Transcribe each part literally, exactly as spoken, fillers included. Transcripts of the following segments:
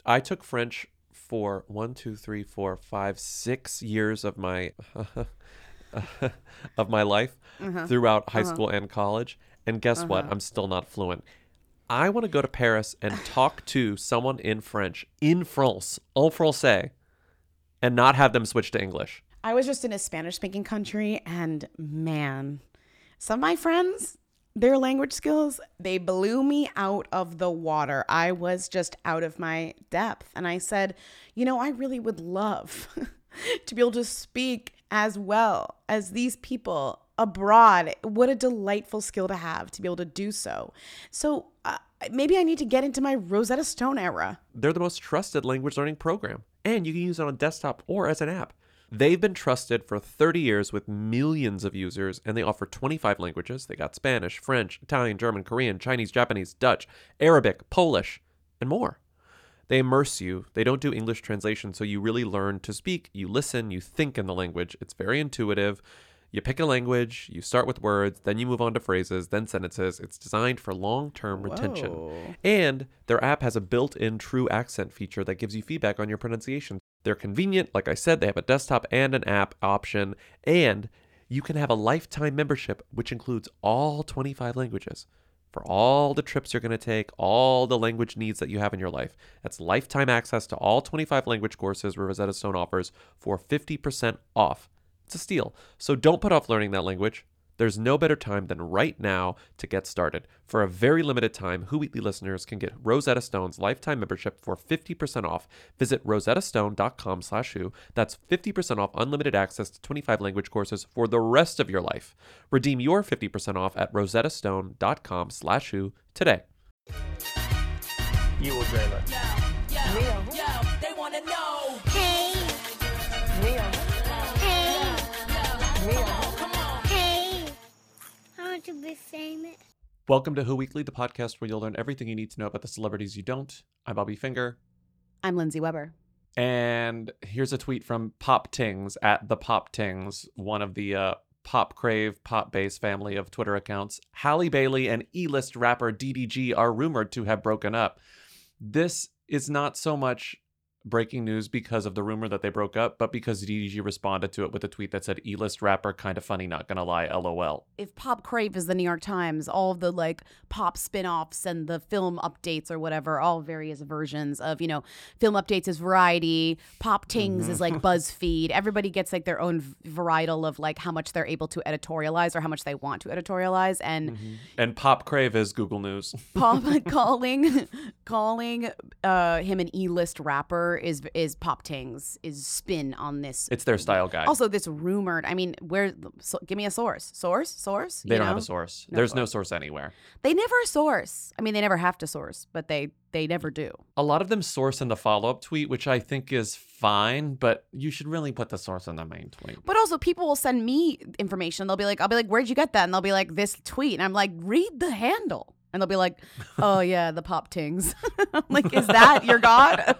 I took French for one, two, three, four, five, six years of my of my life Uh-huh. throughout high Uh-huh. school and college. And guess Uh-huh. what? I'm still not fluent. I want to go to Paris and talk to someone in French, in France, en français, and not have them switch to English. I was just in a Spanish-speaking country, and man, some of my friends, their language skills, they blew me out of the water. I was just out of my depth. And I said, you know, I really would love to be able to speak as well as these people abroad. What a delightful skill to have, to be able to do so. So uh, maybe I need to get into my Rosetta Stone era. They're the most trusted language learning program, and you can use it on desktop or as an app. They've been trusted for thirty years with millions of users, and they offer twenty-five languages. They got Spanish, French, Italian, German, Korean, Chinese, Japanese, Dutch, Arabic, Polish, and more. They immerse you. They don't do English translation, so you really learn to speak. You listen, you think in the language. It's very intuitive. You pick a language, you start with words, then you move on to phrases, then sentences. It's designed for long-term retention. Whoa. And their app has a built-in true accent feature that gives you feedback on your pronunciation. They're convenient. Like I said, they have a desktop and an app option, and you can have a lifetime membership, which includes all twenty-five languages for all the trips you're going to take, all the language needs that you have in your life. That's lifetime access to all twenty-five language courses Rosetta Stone offers for fifty percent off. It's a steal. So don't put off learning that language. There's no better time than right now to get started. For a very limited time, Who Weekly listeners can get Rosetta Stone's lifetime membership for fifty percent off. Visit rosettastone.com slash who. That's fifty percent off unlimited access to twenty-five language courses for the rest of your life. Redeem your fifty percent off at rosettastone.com slash who today. You or Jayla? Yo, yo, yo, they wanna know. Hey, Mia. hey, Mia. Come on. hey. I want to be famous. Welcome to Who Weekly, the podcast where you'll learn everything you need to know about the celebrities you don't. I'm Bobby Finger. I'm Lindsay Weber. And here's a tweet from Pop Tings at the Pop Tings, one of the uh, Pop Crave, Pop Base family of Twitter accounts. Halle Bailey and E-list rapper D D G are rumored to have broken up. This is not so much breaking news because of the rumor that they broke up, but because D D G responded to it with a tweet that said, E-list rapper, kind of funny, not gonna lie, LOL. If Pop Crave is the New York Times, all of the like pop spin-offs and the film updates or whatever, all various versions of, you know, film updates is Variety, Pop Tings is like BuzzFeed. Everybody gets like their own v- varietal of like how much they're able to editorialize or how much they want to editorialize. And And Pop Crave is Google News. Pop calling calling uh, him an E-list rapper is is Pop Tings is spin on this. It's their style guide. Also, this rumored. I mean, where? So, give me a source. Source. Source. They you don't have know? a source. No There's no source. source anywhere. They never source. I mean, they never have to source, but they they never do. A lot of them source in the follow-up tweet, which I think is fine, but you should really put the source in the main tweet. But also, people will send me information. They'll be like, I'll be like, where'd you get that? And they'll be like, this tweet. And I'm like, read the handle. And they'll be like, oh yeah, the Pop Tings. I'm like, is that your god?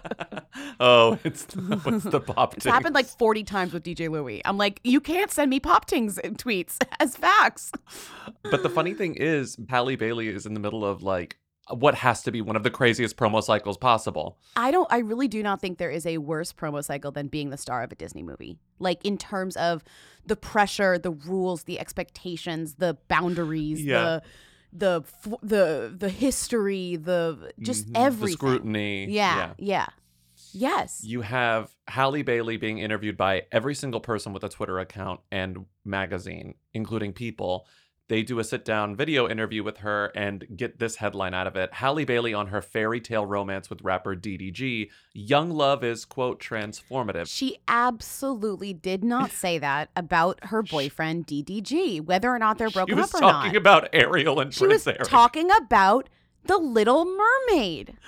Oh, it's the, it's the Pop It's Tings. happened like forty times with D J Louis. I'm like, you can't send me Pop Tings tweets as facts. But the funny thing is, Halle Bailey is in the middle of like what has to be one of the craziest promo cycles possible. I don't, I really do not think there is a worse promo cycle than being the star of a Disney movie. Like in terms of the pressure, the rules, the expectations, the boundaries, Yeah. the the f- the the history, the just Mhm. everything. The scrutiny. Yeah, yeah. Yes. You have Halle Bailey being interviewed by every single person with a Twitter account and magazine, including People. They do a sit-down video interview with her and get this headline out of it. Halle Bailey on her fairy tale romance with rapper D D G. Young love is, quote, transformative. She absolutely did not say that about her boyfriend D D G, whether or not they're broken She was up or talking not. about Ariel and She Prince was Eric. talking about The Little Mermaid.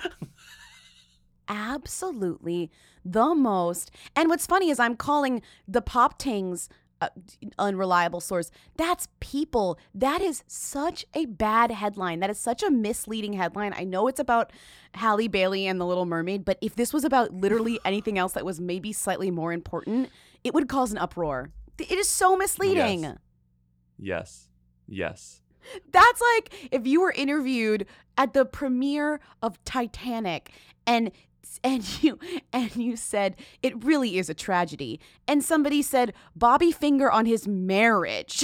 Absolutely the most. And what's funny is I'm calling the Pop Tings uh, unreliable source. That's People. That is such a bad headline. That is such a misleading headline. I know it's about Halle Bailey and The Little Mermaid, but if this was about literally anything else that was maybe slightly more important, it would cause an uproar. It is so misleading. Yes. Yes. Yes. That's like if you were interviewed at the premiere of Titanic and and you and you said it really is a tragedy, and somebody said Bobby Finger on his marriage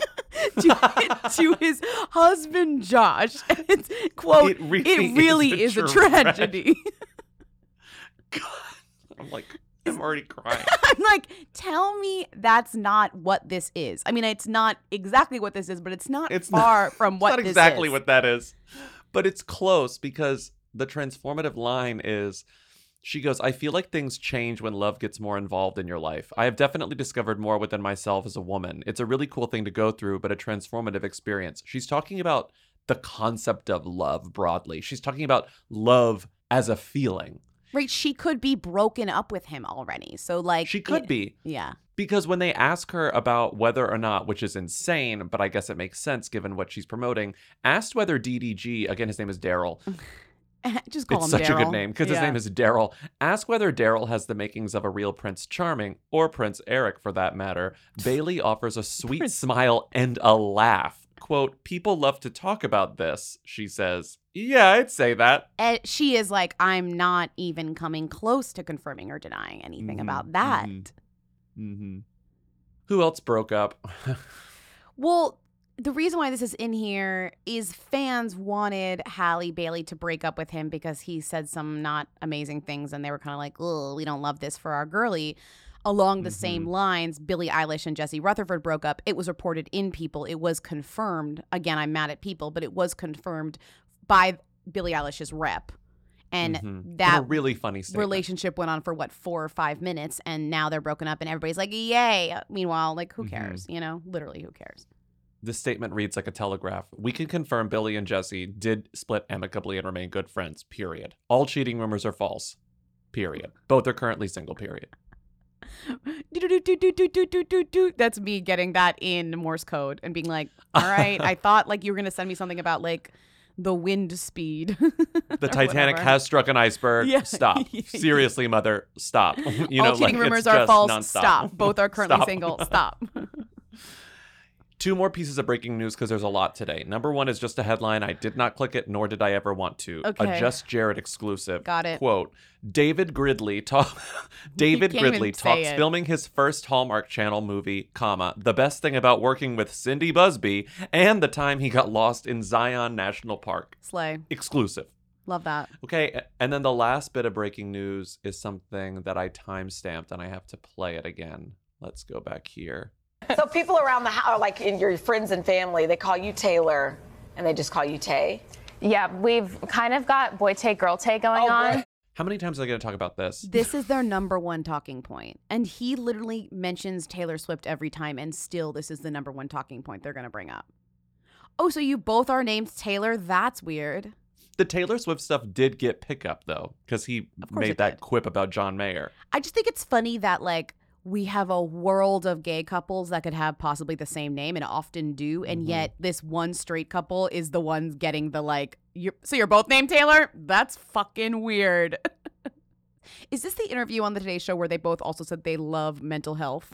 to, to his husband Josh. It's, quote, It really it really is is a a tragedy. God, I'm like, I'm already crying. I'm like, tell me that's not what this is. I mean, it's not exactly what this is, but it's not It's far not, from what it's not this exactly is. what that is, but it's close because the transformative line is, she goes, I feel like things change when love gets more involved in your life. I have definitely discovered more within myself as a woman. It's a really cool thing to go through, but a transformative experience. She's talking about the concept of love broadly. She's talking about love as a feeling. Right, she could be broken up with him already. So like She could it- be. Yeah. Because when they ask her about whether or not, which is insane, but I guess it makes sense given what she's promoting, asked whether D D G, again, his name is Daryl. Just call It's him such a Daryl. good name because his Yeah. name is Daryl. Ask whether Daryl has the makings of a real Prince Charming, or Prince Eric for that matter. Bailey offers a sweet Prince- smile and a laugh. Quote, people love to talk about this, she says. Yeah, I'd say that. And she is like, I'm not even coming close to confirming or denying anything Mhm, about that. mhm. Mm-hmm. Who else broke up? Well, the reason why this is in here is fans wanted Halle Bailey to break up with him because he said some not amazing things, and they were kind of like, oh, we don't love this for our girly. Along the same Mhm. lines, Billie Eilish and Jesse Rutherford broke up. It was reported in People. It was confirmed. Again, I'm mad at People, but it was confirmed by Billie Eilish's rep. And Mhm. In that a really funny statement. relationship went on for what, four or five minutes, and now they're broken up, and everybody's like, yay. Meanwhile, like, who Mhm. cares? You know, literally, who cares? This statement reads like a telegraph. We can confirm Billy and Jesse did split amicably and remain good friends, period. All cheating rumors are false, period. Both are currently single, period. That's me getting that in Morse code and being like, all right, I thought like you were going to send me something about like the wind speed. The Titanic whatever. has struck an iceberg. Yeah. Stop. Seriously, mother, stop. You All know, cheating like, rumors it's are just false. nonstop. Stop. Both are currently Stop. single. Stop. Two more pieces of breaking news because there's a lot today. Number one is just a headline. I did not click it, nor did I ever want to. Okay. A Just Jared exclusive. Got it. Quote, David Gridley talk David can't even Gridley say talks it. filming his first Hallmark Channel movie, comma, the best thing about working with Cindy Busby and the time he got lost in Zion National Park. Slay. Exclusive. Love that. Okay, and then the last bit of breaking news is something that I timestamped and I have to play it again. Let's go back here. So people around the house, like in your friends and family, they call you Taylor and they just call you Tay. Yeah, we've kind of got boy Tay, girl Tay going Oh, on. great. How many times are they going to talk about this? This is their number one talking point. And he literally mentions Taylor Swift every time, and still this is the number one talking point they're going to bring up. Oh, so you both are named Taylor? That's weird. The Taylor Swift stuff did get pickup, though, because he Of course made it that did. quip about John Mayer. I just think it's funny that, like, we have a world of gay couples that could have possibly the same name and often do, and Mhm. yet this one straight couple is the ones getting the, like, you're, so you're both named Taylor? That's fucking weird. Is this the interview on the Today Show where they both also said they love mental health?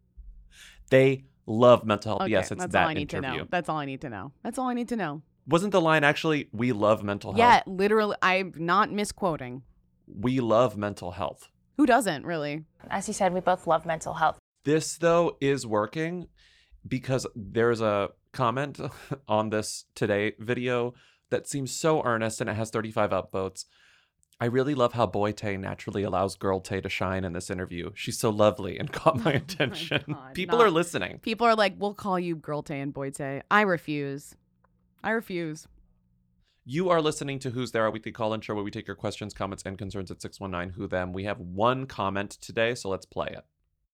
They love mental health. Okay, Yes, it's that's that all I need interview. to know. That's all I need to know. That's all I need to know. Wasn't the line actually, we love mental health? Yeah, literally, I'm not misquoting. We love mental health. Who doesn't, really? As you said, we both love mental health. This, though, is working because there's a comment on this Today video that seems so earnest and it has thirty-five upvotes. I really love how Boy Tay naturally allows Girl Tay to shine in this interview. She's so lovely and caught my attention. God, People not- are listening. People are like, we'll call you Girl Tay and Boy Tay. I refuse. I refuse. You are listening to Who's There, our weekly call-in show where we take your questions, comments, and concerns at six one nine Who Them. We have one comment today, so let's play it.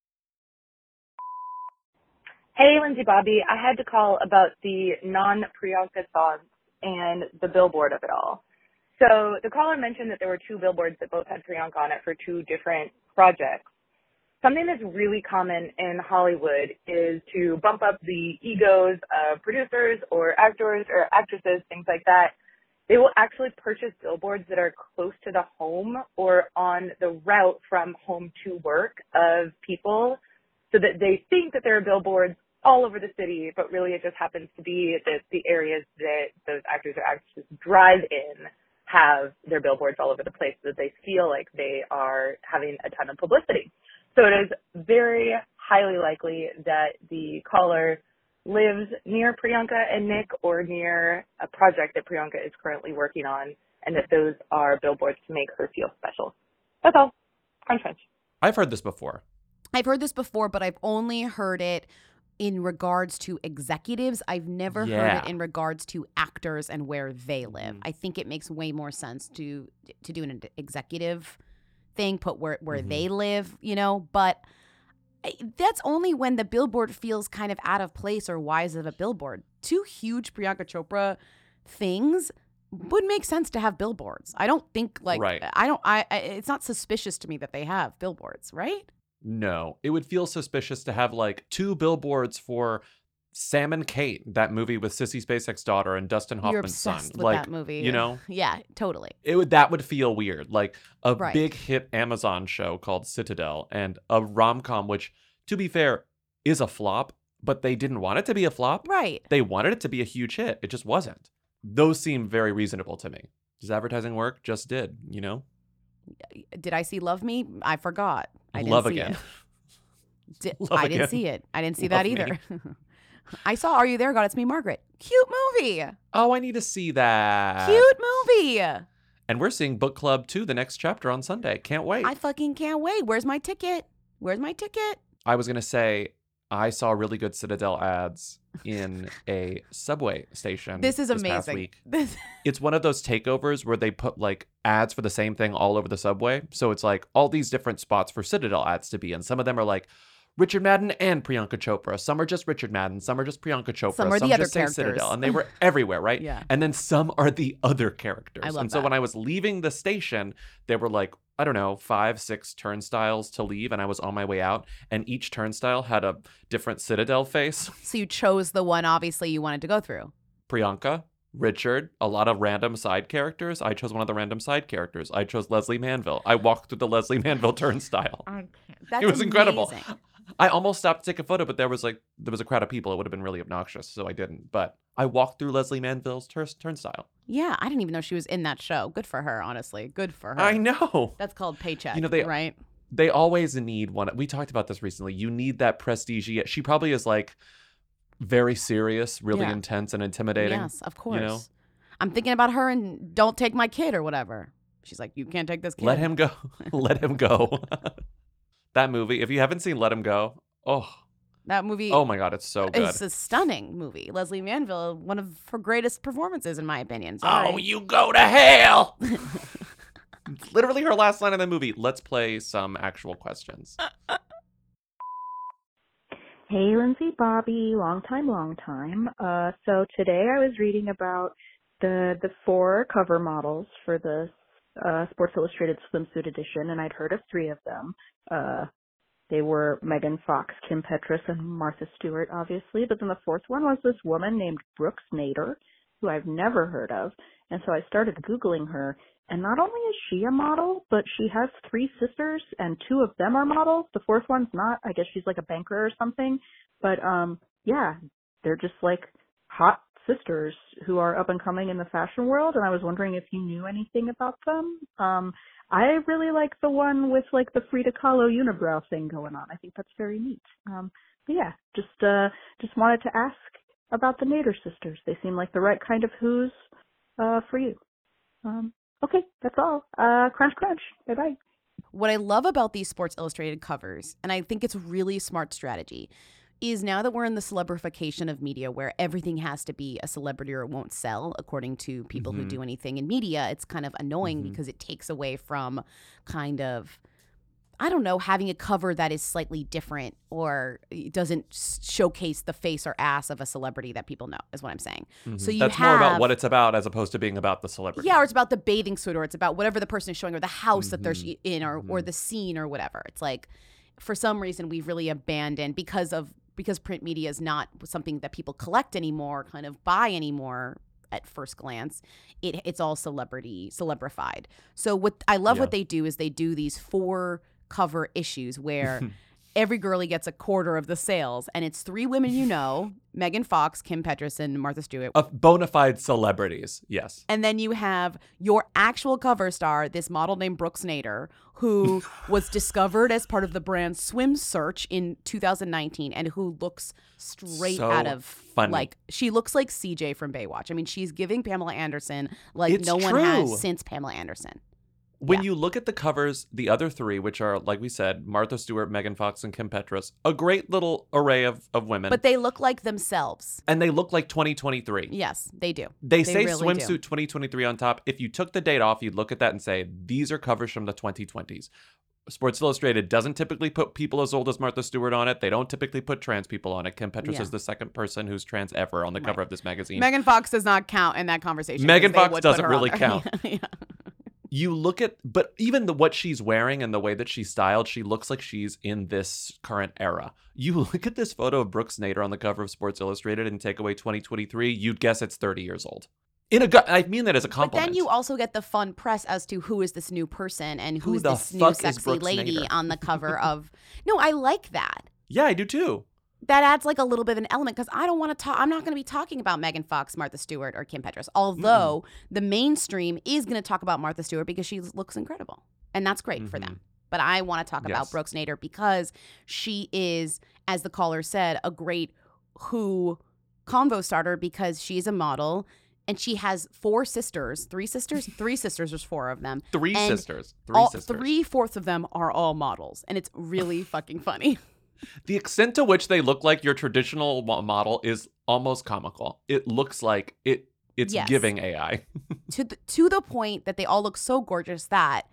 Hey, Lindsay Bobby. I had to call about the non-Priyanka songs and the billboard of it all. So the caller mentioned that there were two billboards that both had Priyanka on it for two different projects. Something that's really common in Hollywood is to bump up the egos of producers or actors or actresses, things like that. They will actually purchase billboards that are close to the home or on the route from home to work of people so that they think that there are billboards all over the city, but really it just happens to be that the areas that those actors or actresses drive in have their billboards all over the place so that they feel like they are having a ton of publicity. So it is very highly likely that the caller lives near Priyanka and Nick or near a project that Priyanka is currently working on, and that those are billboards to make her feel special. That's all. Crunch, crunch. I've heard this before. I've heard this before, but I've only heard it in regards to executives. I've never Yeah. heard it in regards to actors and where they live. I think it makes way more sense to to do an executive thing, put where where Mhm. they live, you know, but I- that's only when the billboard feels kind of out of place or why is it a billboard? Two huge Priyanka Chopra things would make sense to have billboards. I don't think like Right. I don't I, I it's not suspicious to me that they have billboards, right? No, it would feel suspicious to have like two billboards for Sam and Kate, that movie with Sissy Spacek's daughter and Dustin You're Hoffman's son. obsessed with like, that movie. you know, Yeah, totally. it would that would feel weird. Like a Right. big hit Amazon show called Citadel and a rom-com, which, to be fair, is a flop, but they didn't want it to be a flop. Right. They wanted it to be a huge hit. It just wasn't. Those seem very reasonable to me. Does advertising work? Just did, you know? Did I see Love Me? I forgot. I didn't Love see Again. it. Did, Love I didn't Again. see it. I didn't see Love that Me. either. I saw Are You There, God? It's Me, Margaret. Cute movie. Oh, I need to see that. Cute movie. And we're seeing Book Club two, the next chapter on Sunday. Can't wait. I fucking can't wait. Where's my ticket? Where's my ticket? I was going to say, I saw really good Citadel ads in a subway station. This is Past amazing. week. This, It's one of those takeovers where they put like ads for the same thing all over the subway. So it's like all these different spots for Citadel ads to be in. Some of them are like Richard Madden and Priyanka Chopra. Some are just Richard Madden. Some are just Priyanka Chopra. Some are the other just say characters. Citadel. And they were everywhere, right? Yeah. And then some are the other characters. I love and so that. when I was leaving the station, there were like, I don't know, five, six turnstiles to leave. And I was on my way out. And each turnstile had a different Citadel face. so you chose the one, obviously, you wanted to go through. Priyanka, Richard, a lot of random side characters. I chose one of the random side characters. I chose Leslie Manville. I walked through the Leslie Manville turnstile. That's it was incredible. amazing. I almost stopped to take a photo, but there was like there was a crowd of people. It would have been really obnoxious, so I didn't. But I walked through Leslie Manville's tur- turnstile. Yeah, I didn't even know she was in that show. Good for her, honestly. Good for her. I know. That's called paycheck, You know, they- right? They always need one. We talked about this recently. You need that prestige. She probably is like very serious, really Yeah. intense, and intimidating. Yes, of course. know? I'm thinking about her and don't take my kid or whatever. She's like, you can't take this kid. Let him go. Let him go. That movie. If you haven't seen Let Him Go, oh, That movie oh my God, it's so good. is a stunning movie. Leslie Manville, one of her greatest performances, in my opinion. Sorry. Oh, you go to hell. It's literally her last line in the movie. Let's play some actual questions. Hey, Lindsay, Bobby, long time, long time. Uh, so today I was reading about the the four cover models for the uh, Sports Illustrated swimsuit edition, and I'd heard of three of them. Uh, they were Megan Fox, Kim Petras, and Martha Stewart, obviously. But then the fourth one was this woman named Brooks Nader, who I've never heard of. And so I started Googling her. And not only is she a model, but she has three sisters, and two of them are models. The fourth one's not. I guess she's like a banker or something. But, um, yeah, they're just like hot sisters who are up and coming in the fashion world. And I was wondering if you knew anything about them. Um, I really like the one with like the Frida Kahlo unibrow thing going on. I think that's very neat. Um, but yeah, just, uh, just wanted to ask about the Nader sisters. They seem like the right kind of who's, uh, for you. Um, Okay, that's all. Uh, crunch, crunch. Bye-bye. What I love about these Sports Illustrated covers, and I think it's really smart strategy, is now that we're in the celebrification of media where everything has to be a celebrity or it won't sell, according to people Mhm. who do anything in media, it's kind of annoying Mhm. because it takes away from kind of, I don't know, having a cover that is slightly different or it doesn't s- showcase the face or ass of a celebrity that people know, is what I'm saying. Mhm. So you That's have, more about what it's about as opposed to being about the celebrity. yeah, or it's about the bathing suit, or it's about whatever the person is showing, or the house that they're Mhm. sh- in, or or the scene, or whatever. It's like, for some reason, we've really abandoned because of because print media is not something that people collect anymore, kind of buy anymore. At first glance, it it's all celebrity celebrified. So what I love Yeah. what they do is they do these four cover issues where every girlie gets a quarter of the sales. And it's three women you know, Megan Fox, Kim Petras, and Martha Stewart. Of bona fide celebrities, yes. And then you have your actual cover star, this model named Brooks Nader, who was discovered as part of the brand Swim Search in two thousand nineteen and who looks straight So out of, funny. like, she looks like C J from Baywatch. I mean, she's giving Pamela Anderson like It's no one true. has since Pamela Anderson. When Yeah. you look at the covers, the other three, which are, like we said, Martha Stewart, Megan Fox, and Kim Petras, a great little array of, of women. But they look like themselves. and they look like twenty twenty-three. Yes, they do. They, say really do. swimsuit twenty twenty-three on top. If you took the date off, you'd look at that and say, these are covers from the twenty twenties. Sports Illustrated doesn't typically put people as old as Martha Stewart on it. They don't typically put trans people on it. Kim Petras Yeah. is the second person who's trans ever on the cover of this magazine. Megan Fox does not count in that conversation. Megan 'cause they Fox would put doesn't her on really there. count. Yeah. You look at, but even the what she's wearing and the way that she's styled, she looks like she's in this current era. You look at this photo of Brooks Nader on the cover of Sports Illustrated and take away twenty twenty-three, you'd guess it's thirty years old. In a, gu- I mean that as a But compliment. then you also get the fun press as to who is this new person and Who who's the this new fuck is sexy Brooks lady Nader? on the cover of. No, I like that. Yeah, I do too. That adds like a little bit of an element because I don't want to talk. I'm not going to be talking about Megan Fox, Martha Stewart, or Kim Petras. Although the mainstream is going to talk about Martha Stewart because she looks incredible, and that's great for them. But I want to talk about Yes. Brooks Nader because she is, as the caller said, a great Who convo starter because she's a model and she has four sisters, three sisters, three sisters. There's four of them. Three And sisters. Three all, sisters. Three fourths of them are all models, and it's really fucking funny. The extent to which they look like your traditional mo- model is almost comical. It looks like it. It's Yes. giving A I. to the, to the point that they all look so gorgeous that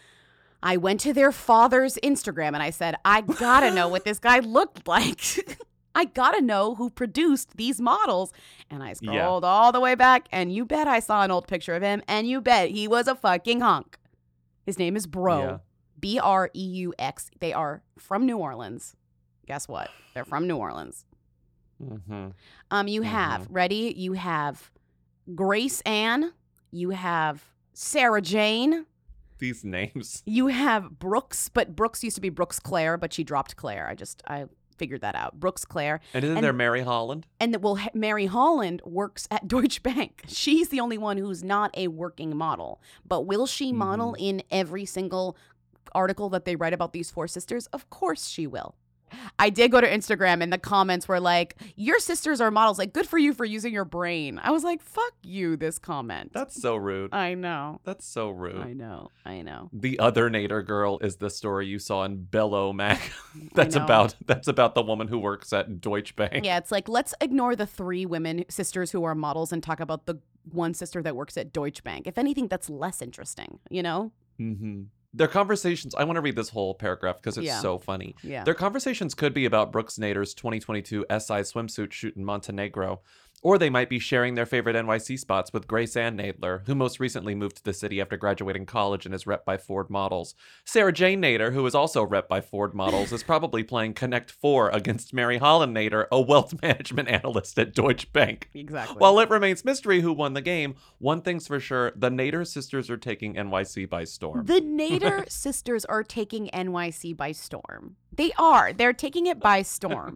I went to their father's Instagram and I said, I gotta know what this guy looked like. I gotta know who produced these models. And I scrolled all the way back, and you bet I saw an old picture of him, and you bet he was a fucking hunk. His name is Bro. Yeah. B R E U X. They are from New Orleans. Guess what? They're from New Orleans. Mm-hmm. Um, you have, ready? You have Grace Ann. You have Sarah Jane. These names. You have Brooks, but Brooks used to be Brooks Claire, but she dropped Claire. I just, I figured that out. Brooks Claire. And isn't And- there Mary Holland? And that, well, H- Mary Holland works at Deutsche Bank. She's the only one who's not a working model. But will she model in every single article that they write about these four sisters? Of course she will. I did go to Instagram and the comments were like, your sisters are models. Like, good for you for using your brain. I was like, fuck you, this comment. That's so rude. I know. That's so rude. I know. I know. The other Nader girl is the story you saw in Bello Mag. that's know. about that's about the woman who works at Deutsche Bank. Yeah, it's like, let's ignore the three women sisters who are models and talk about the one sister that works at Deutsche Bank. If anything, that's less interesting, you know? Mm-hmm. Their conversations, I want to read this whole paragraph because it's Yeah. so funny. Yeah. Their conversations could be about Brooks Nader's twenty twenty-two S I swimsuit shoot in Montenegro, or they might be sharing their favorite N Y C spots with Grace Ann Nadler, who most recently moved to the city after graduating college and is rep by Ford Models. Sarah Jane Nader, who is also rep by Ford Models, is probably playing Connect Four against Mary Holland Nader, a wealth management analyst at Deutsche Bank. Exactly. While it remains mystery who won the game, one thing's for sure, the Nader sisters are taking N Y C by storm. The Nader sisters are taking N Y C by storm. They are. They're taking it by storm.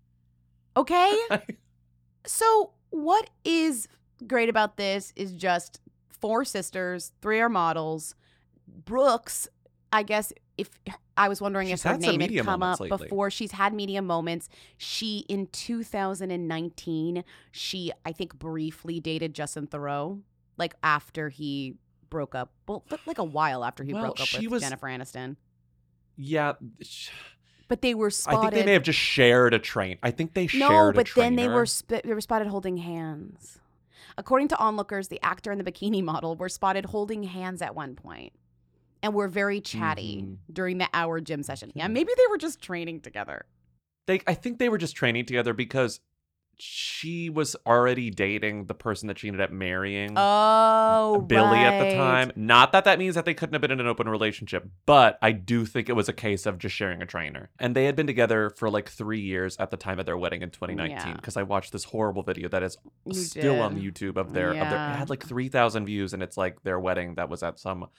Okay? So, what is great about this is just four sisters, three are models. Brooks, I guess if I was wondering She's if her had some name had media come up moments lately. before. She's had media moments. She in two thousand nineteen, she I think briefly dated Justin Theroux, like after he broke up. Well, but like a while after he Well, broke up she with was- Jennifer Aniston. Yeah, sh- But they were I spotted. think they may have just shared a train. I think they no, shared a but then they trainer. were sp- they were spotted holding hands. According to onlookers, the actor and the bikini model were spotted holding hands at one point, and were very chatty Mhm. during the hour gym session. Yeah, maybe they were just training together. They, I think they were just training together because she was already dating the person that she ended up marrying, Oh, Billy, at the right. time. Not that that means that they couldn't have been in an open relationship, but I do think it was a case of just sharing a trainer. And they had been together for like three years at the time of their wedding in twenty nineteen. Yeah. Because I watched this horrible video that is You still on did. YouTube of their, of their. It Yeah. had like three thousand views, and it's like their wedding that was at some.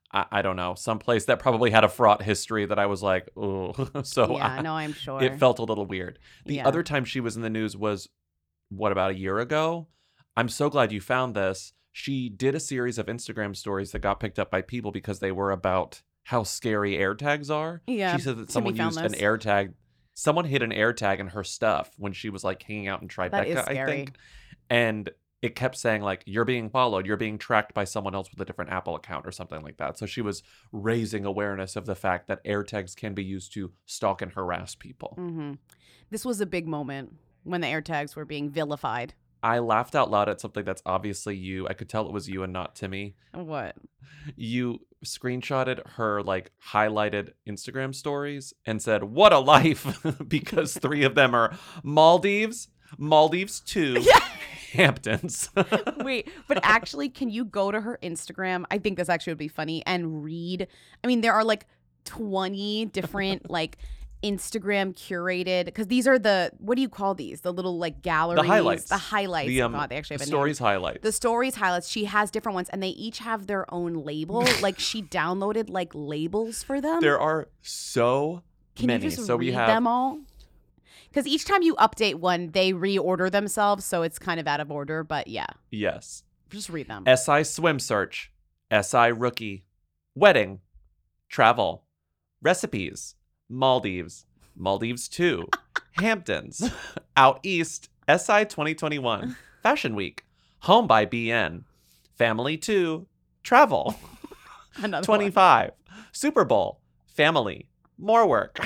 I, I don't know, someplace that probably had a fraught history that I was like, oh. So Yeah, I, no, I'm sure. it felt a little weird. The Yeah. other time she was in the news was, what, about a year ago? I'm so glad you found this. She did a series of Instagram stories that got picked up by people because they were about how scary AirTags are. Yeah, She said that Timmy someone found used an this. AirTag. Someone hid an AirTag in her stuff when she was like hanging out in Tribeca, That is I scary. think. And it kept saying like, you're being followed, you're being tracked by someone else with a different Apple account or something like that. So she was raising awareness of the fact that AirTags can be used to stalk and harass people. hmm This was a big moment when the AirTags were being vilified. I laughed out loud at something that's obviously you. I could tell it was you and not Timmy. What? You screenshotted her like highlighted Instagram stories and said, what a life, because three of them are Maldives, Maldives two, Hamptons. Wait, but actually, can you go to her Instagram? I think this actually would be funny and read. I mean, there are like twenty different like Instagram curated, because these are the, what do you call these? The little like galleries. The highlights. The highlights. The, um, oh God, they actually the have a stories name. highlights. The stories highlights. She has different ones, and they each have their own label. Like she downloaded like labels for them. There are so Can many. you just so read we have them all? Because each time you update one, they reorder themselves, so it's kind of out of order. But yeah, yes. just read them. S I swim search, S I rookie, wedding, travel, recipes, Maldives, Maldives two, Hamptons, out east, S I twenty twenty-one, Fashion Week, home by B N, family two, travel, Another one. twenty-five, Super Bowl, family, more work,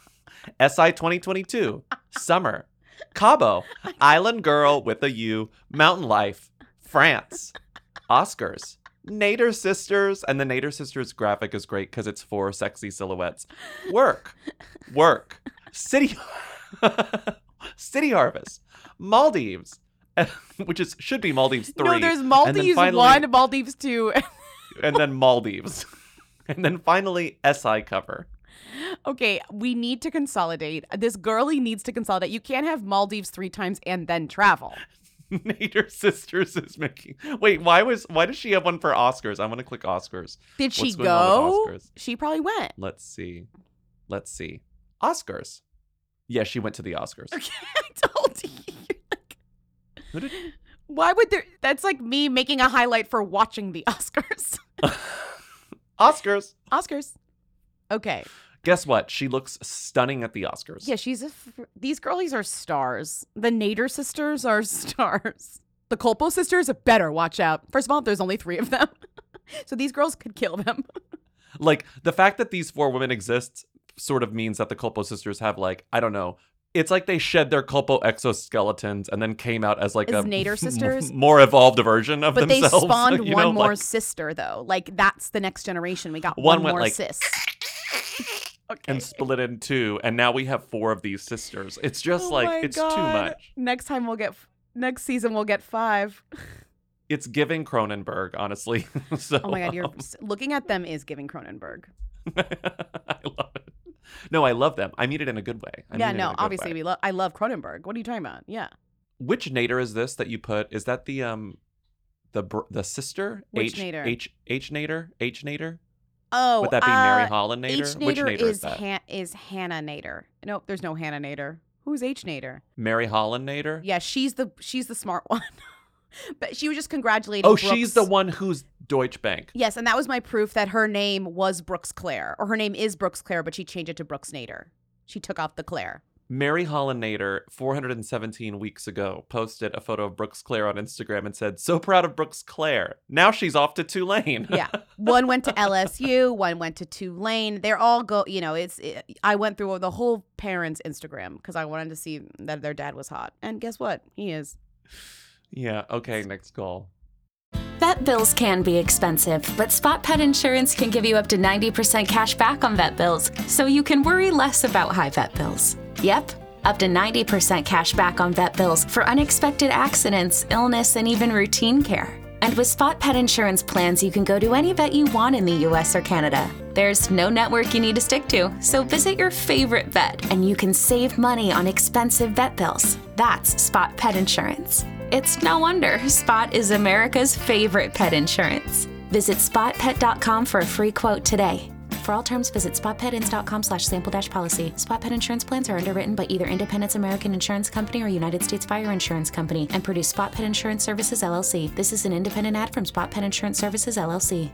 S I twenty twenty-two, summer, Cabo, island girl with a U, mountain life, France, Oscars, Nader Sisters, and the Nader Sisters graphic is great because it's four sexy silhouettes. Work, work, city, city harvest, Maldives, which is should be Maldives three. No, there's and then Maldives finally- one, Maldives two. and then Maldives, and then finally S I cover. Okay, we need to consolidate. This girlie needs to consolidate. You can't have Maldives three times and then travel. Nader Sisters is making. Wait, why was why does she have one for Oscars? I'm gonna click Oscars. Did she What's going on go? with Oscars? She probably went. Let's see. Let's see. Oscars. Yeah, she went to the Oscars. Okay, I told you. You're like, Who did- why would there? That's like me making a highlight for watching the Oscars. Oscars. Oscars. Okay. Guess what? She looks stunning at the Oscars. Yeah, she's a. F- these girlies are stars. The Nader sisters are stars. The Colpo sisters better watch out. First of all, there's only three of them, so these girls could kill them. Like the fact that these four women exist sort of means that the Culpo sisters have like, I don't know. It's like they shed their Culpo exoskeletons and then came out as like As a Nader sisters? m- more evolved version of But they themselves. spawned you one know, more like, sister, though. Like, that's the next generation. We got One one, went more like- sis. Okay. and split in two, and now we have four of these sisters. It's just Oh like my it's too God. much. Next time we'll get, next season we'll get five. It's giving Cronenberg, honestly. so, Oh my God, you're looking at them is giving Cronenberg. I love it. No, I love them. I mean it in a good way. I yeah, mean it in no, a good obviously way. we love. I love Cronenberg. What are you talking about? Yeah. Which Nader is this that you put? Is that the um, the br- the sister? Which H Nader? H H Nader? H Nader? Oh, Would that be Mary uh, Holland Nader? H Which Nader Nader is is that? Han- is Hannah Nader. Nope, there's no Hannah Nader. Who's H Nader? Mary Holland Nader? Yeah, she's the she's the smart one. But she was just congratulating. Oh, Brooks. she's the one who's Deutsche Bank. Yes, and that was my proof that her name was Brooks Claire, or her name is Brooks Claire, but she changed it to Brooks Nader. She took off the Claire. Mary Holland Nader, four hundred seventeen weeks ago, posted a photo of Brooks Claire on Instagram and said, "So proud of Brooks Claire. Now she's off to Tulane." Yeah, one went to L S U, one went to Tulane. They're all go. You know, it's. It, I went through the whole parents' Instagram because I wanted to see that their dad was hot, and guess what? He is. Yeah, okay, next call. Vet bills can be expensive, but Spot Pet Insurance can give you up to ninety percent cash back on vet bills, so you can worry less about high vet bills. Yep, up to ninety percent cash back on vet bills for unexpected accidents, illness, and even routine care. And with Spot Pet Insurance plans, you can go to any vet you want in the U S or Canada. There's no network you need to stick to, so visit your favorite vet, and you can save money on expensive vet bills. That's Spot Pet Insurance. It's no wonder Spot is America's favorite pet insurance. Visit spot pet dot com for a free quote today. For all terms, visit spot pet ins dot com slash sample dash policy. Spot Pet insurance plans are underwritten by either Independence American Insurance Company or United States Fire Insurance Company and produce Spot Pet Insurance Services, L L C. This is an independent ad from Spot Pet Insurance Services, L L C.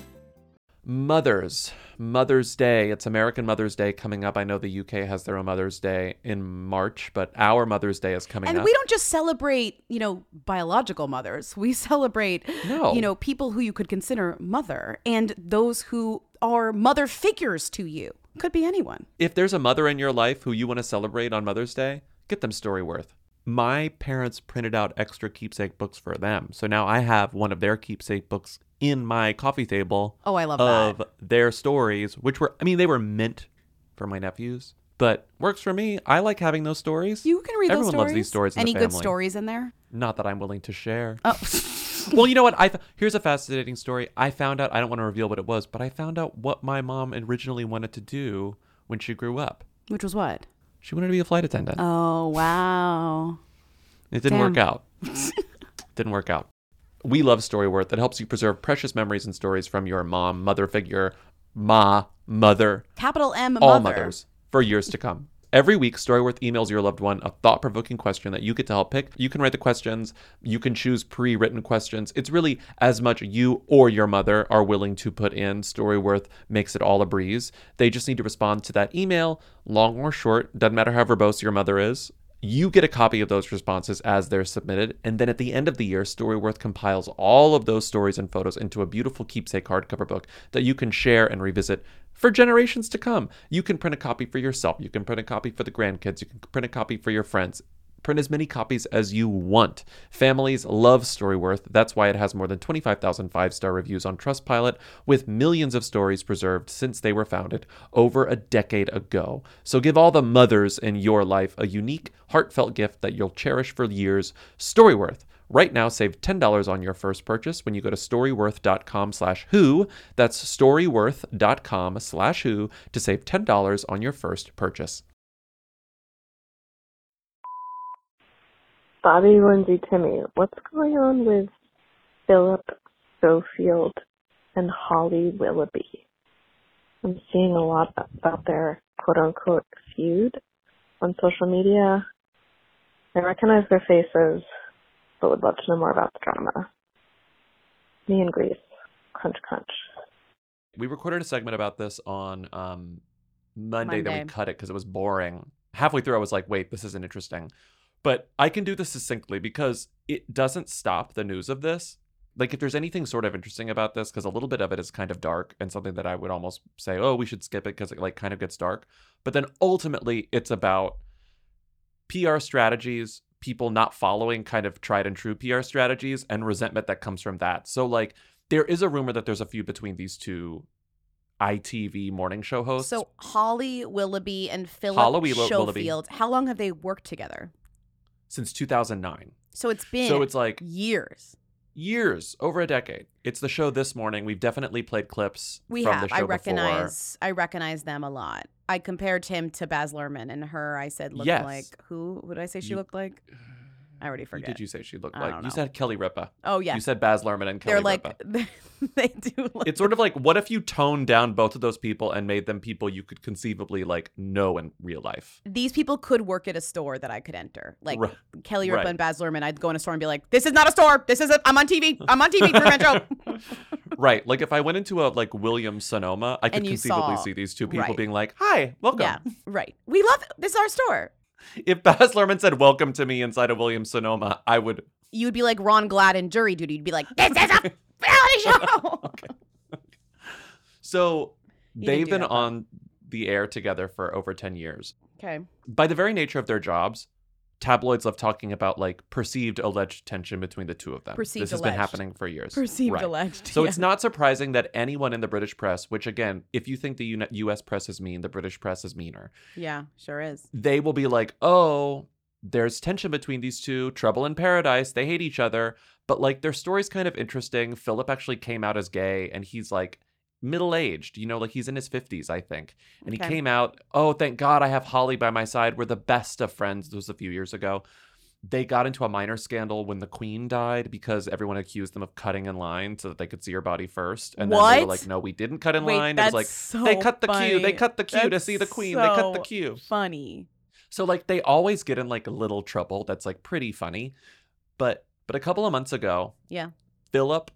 Mothers. Mother's Day. It's American Mother's Day coming up. I know the U K has their own Mother's Day in March, but our Mother's Day is coming and up. we don't just celebrate, you know, biological mothers. We celebrate, No. you know, people who you could consider mother and those who are mother figures to you. Could be anyone. If there's a mother in your life who you want to celebrate on Mother's Day, get them Storyworth. My parents printed out extra keepsake books for them. So now I have one of their keepsake books in my coffee table. Oh, I love of that. their stories, which were, I mean, they were meant for my nephews, but works for me. I like having those stories. You can read Everyone those stories. loves these stories in Any the good family. stories in there? Not that I'm willing to share. Oh. Well, you know what? I th- here's a fascinating story. I found out, I don't want to reveal what it was, but I found out what my mom originally wanted to do when she grew up. Which was what? She wanted to be a flight attendant. Oh, wow. It didn't Damn. work out. Didn't work out. We love Storyworth. It helps you preserve precious memories and stories from your mom, mother figure, ma, mother, Capital M, all mother. mothers for years to come. Every week, Storyworth emails your loved one a thought-provoking question that you get to help pick. You can write the questions. You can choose pre-written questions. It's really as much you or your mother are willing to put in. Storyworth makes it all a breeze. They just need to respond to that email, long or short. Doesn't matter how verbose your mother is. You get a copy of those responses as they're submitted, and then at the end of the year, Storyworth compiles all of those stories and photos into a beautiful keepsake hardcover book that you can share and revisit for generations to come. You can print a copy for yourself. You can print a copy for the grandkids. You can print a copy for your friends. Print as many copies as you want. Families love Storyworth. That's why it has more than twenty-five thousand five-star reviews on Trustpilot, with millions of stories preserved since they were founded over a decade ago. So give all the mothers in your life a unique, heartfelt gift that you'll cherish for years. Storyworth. Right now, save ten dollars on your first purchase when you go to storyworth.com slash who. That's storyworth.com slash who to save ten dollars on your first purchase. Bobby, Lindsay, Timmy, what's going on with Philip Schofield and Holly Willoughby? I'm seeing a lot about their quote-unquote feud on social media. I recognize their faces, but would love to know more about the drama. Me and Grease. Crunch, crunch. We recorded a segment about this on um, Monday, then Monday. we cut it because it was boring. Halfway through, I was like, wait, this isn't interesting. But I can do this succinctly because it doesn't stop the news of this. Like, if there's anything sort of interesting about this, because a little bit of it is kind of dark and something that I would almost say, oh, we should skip it because it like kind of gets dark. But then ultimately, it's about P R strategies, people not following kind of tried and true P R strategies, and resentment that comes from that. So, like, there is a rumor that there's a feud between these two I T V morning show hosts. So Holly Willoughby and Philip Holly Wil- Schofield, Willoughby. how long have they worked together? Since two thousand nine. So it's been So it's like years. Years, over a decade. It's the show This Morning. We've definitely played clips We from have. the show I before. recognize I recognize them a lot. I compared him to Baz Luhrmann, and her I said looked Yes. like who? Who did I say she You- looked like? I already Who forget. did you say she looked I like? don't You know. said Kelly Ripa. Oh, yeah. You said Baz Luhrmann and Kelly They're like Ripa. they do. Look It's sort of like, what if you toned down both of those people and made them people you could conceivably like know in real life? These people could work at a store that I could enter. Like Right. Kelly Ripa Right. and Baz Luhrmann, I'd go in a store and be like, "This is not a store. This is a. I'm on T V. I'm on T V. Revenge show." Right. Like if I went into a like Williams Sonoma, I could And you conceivably saw- see these two people right. being like, "Hi, welcome." Yeah, right. We love this is our store. If Baz Luhrmann said "Welcome" to me inside of Williams Sonoma, I would. You would be like Ron Glad in Jury Duty. You'd be like, "This is a reality show." Okay. So You didn't they've do been that, though. on the air together for over ten years. Okay. By the very nature of their jobs, tabloids love talking about like perceived alleged tension between the two of them. Perceived this has been alleged. happening for years. Perceived Right. alleged. So yeah. it's not surprising that anyone in the British press, which again, if you think the Uni- U S press is mean, the British press is meaner. Yeah, sure is. They will be like, oh, there's tension between these two, trouble in paradise, they hate each other, but like their story's kind of interesting. Philip actually came out as gay and he's like middle-aged, you know, like he's in his fifties, I think. And Okay. he came out, oh, thank God I have Holly by my side. We're the best of friends. This was a few years ago. they got into a minor scandal when the queen died because everyone accused them of cutting in line so that they could see her body first. And then they were What? like, no, we didn't cut in Wait, line. It was that's like, so they cut the queue. They funny. cut the queue to That's see the queen. They cut the so queue. Funny. So like they always get in like a little trouble that's like pretty funny. But but a couple of months ago, Yeah. Philip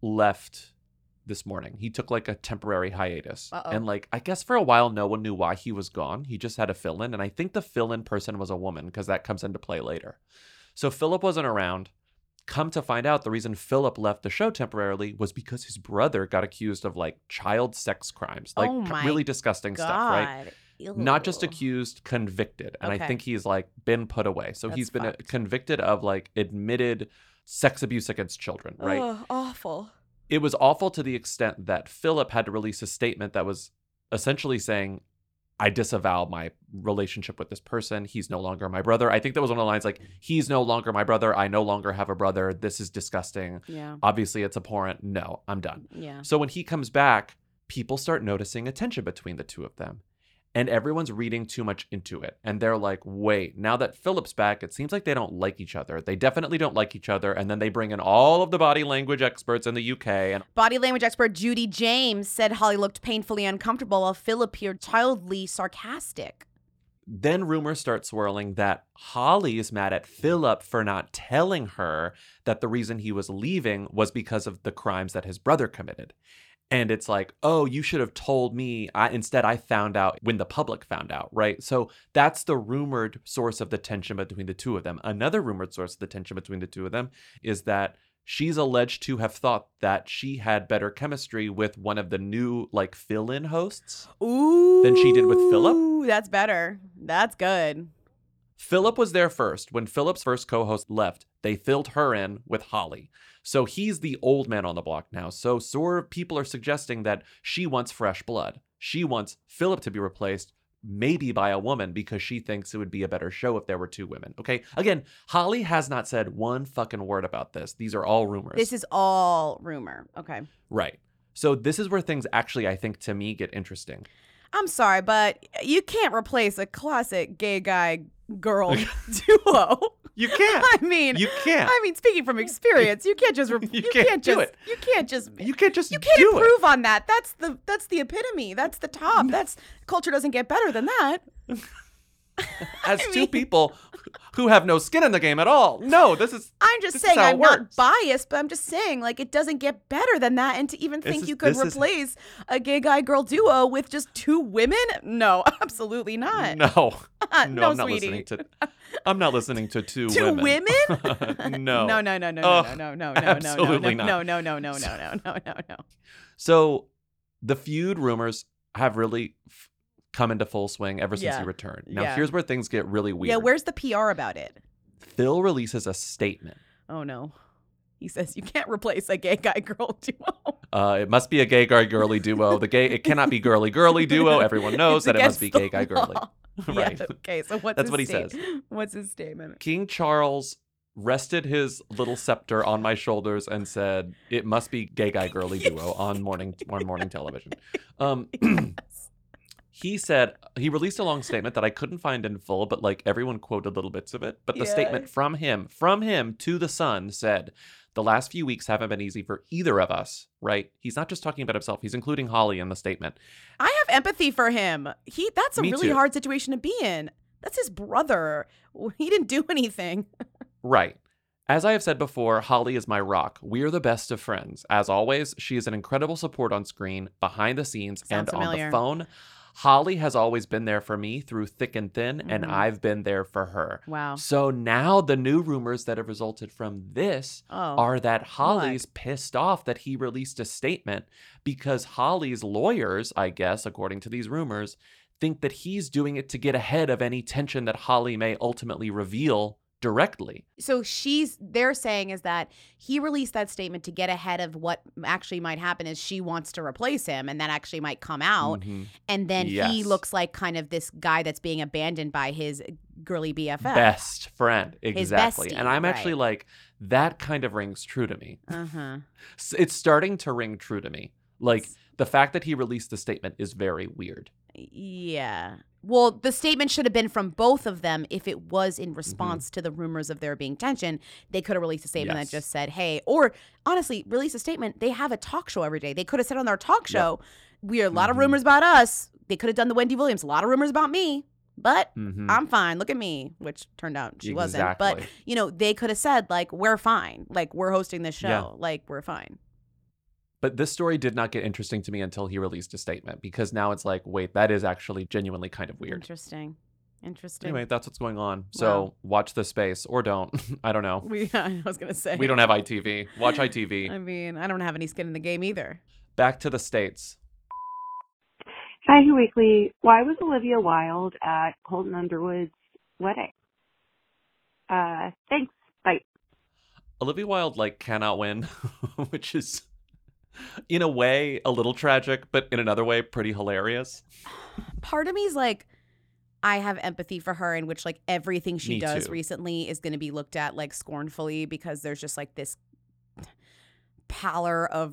left this morning. He took like a temporary hiatus. Uh-oh. And like I guess for a while no one knew why he was gone. He just had a fill-in. And I think the fill-in person was a woman because that comes into play later. So Philip wasn't around. Come to find out, the reason Philip left the show temporarily was because his brother got accused of like child sex crimes, like Oh c- my really disgusting stuff, right? God. Not just Ew. accused, convicted. And Okay. I think he's like been put away. So That's he's been uh, fucked. convicted of like admitted sex abuse against children, right? Ugh, awful. It was awful to the extent that Philip had to release a statement that was essentially saying, I disavow my relationship with this person. He's no longer my brother. I think that was one of the lines like, he's no longer my brother. I no longer have a brother. This is disgusting. Yeah. Obviously, it's abhorrent. No, I'm done. Yeah. So when he comes back, people start noticing a tension between the two of them. And everyone's reading too much into it. And they're like, wait, now that Philip's back, it seems like they don't like each other. They definitely don't like each other. And then they bring in all of the body language experts in the U K. And Body language expert Judy James said Holly looked painfully uncomfortable while Phil appeared childly sarcastic. then rumors start swirling that Holly is mad at Philip for not telling her that the reason he was leaving was because of the crimes that his brother committed. And it's like, oh, you should have told me. I, instead, I found out when the public found out, right? So that's the rumored source of the tension between the two of them. Another rumored source of the tension between the two of them is that she's alleged to have thought that she had better chemistry with one of the new, like, fill-in hosts Ooh, than she did with Philip. Ooh, that's better. That's good. Philip was there first. When Philip's first co-host left, they filled her in with Holly. So he's the old man on the block now. So sort of people are suggesting that she wants fresh blood. She wants Philip to be replaced maybe by a woman because she thinks it would be a better show if there were two women. Okay. Again, Holly has not said one fucking word about this. These are all rumors. This is all rumor. Okay. Right. So this is where things actually, I think, to me, get interesting. I'm sorry, but you can't replace a classic gay guy girl duo. You can't. I mean, You can't. I mean, speaking from experience, you can't just. Re- You you, can't can't, do just. it. You can't just. You can't just You can't do it. improve on that. That's the. That's the epitome. That's the top. That's culture doesn't get better than that. As I two mean- people who have no skin in the game at all. No, this is. I'm just this is saying how it I'm not works. biased, but I'm just saying like it doesn't get better than that. And to even This think is- you could this is- replace a gay guy girl duo with just two women? No, absolutely not. No, no, No, I'm not sweetie. listening to. I'm not listening to two Two women. women? no, No, no, no, no, Ugh, no, no, no, no, no, absolutely no, not. no, no, no, no, no, no, no, no, no. So, the feud rumors have really f- come into full swing ever since Yeah. he returned. Now, Yeah. here's where things get really weird. Yeah, where's the P R about it? Phil releases a statement. Oh no. He says you can't replace a gay guy girl duo. Uh, it must be a gay guy girly duo. The gay it cannot be girly girly duo. Everyone knows It's that it must be against gay the guy girly. law. Right. Yeah, okay, so what's That's his what he state- says. What's his statement? King Charles rested his little scepter on my shoulders and said, "It must be gay guy girly duo on morning on morning television." Um, he said he released a long statement that I couldn't find in full, but like everyone quoted little bits of it. But the Yeah. statement from him, from him to the Sun said, "The last few weeks haven't been easy for either of us." Right? He's not just talking about himself; he's including Holly in the statement. I have empathy for him. He that's a Me really too. hard situation to be in. That's his brother. He didn't do anything. Right. As I have said before, Holly is my rock. We are the best of friends. As always, she is an incredible support on screen, behind the scenes, Sounds and on familiar. the phone. Holly has always been there for me through thick and thin, and Mhm. I've been there for her. Wow. So now the new rumors that have resulted from this Oh. are that Holly's pissed off that he released a statement because Holly's lawyers, I guess, according to these rumors, think that he's doing it to get ahead of any tension that Holly may ultimately reveal directly. So she's they're saying is that he released that statement to get ahead of what actually might happen is she wants to replace him and that actually might come out. Mhm. And then he Yes. looks like kind of this guy that's being abandoned by his girly B F F. Best friend, exactly. bestie, And I'm actually right. like, that kind of rings true to me. Uh-huh. S- It's starting to ring true to me. Like, the fact that he released the statement is very weird. Yeah. Well, the statement should have been from both of them if it was in response mm-hmm. to the rumors of there being tension. They could have released a statement yes. that just said, hey, or honestly, release a statement. They have a talk show every day. They could have said on their talk show, yep. we are a lot mm-hmm. of rumors about us. They could have done the Wendy Williams, a lot of rumors about me, but mm-hmm. I'm fine. Look at me, which turned out she exactly. wasn't. But, you know, they could have said, like, we're fine. Like, we're hosting this show. Yeah. Like, we're fine. But this story did not get interesting to me until he released a statement, because now it's like, wait, that is actually genuinely kind of weird. Interesting. Interesting. Anyway, that's what's going on. So wow. watch the space or don't. I don't know. We, I was going to say. We don't have I T V. Watch I T V. I mean, I don't have any skin in the game either. Back to the States. Hi, Who Weekly. Why was Olivia Wilde at Colton Underwood's wedding? Uh, thanks. Bye. Olivia Wilde, like, cannot win, which is... in a way, a little tragic, but in another way, pretty hilarious. Part of me is like, I have empathy for her, in which like everything she me does too. recently is going to be looked at like scornfully, because there's just like this pallor of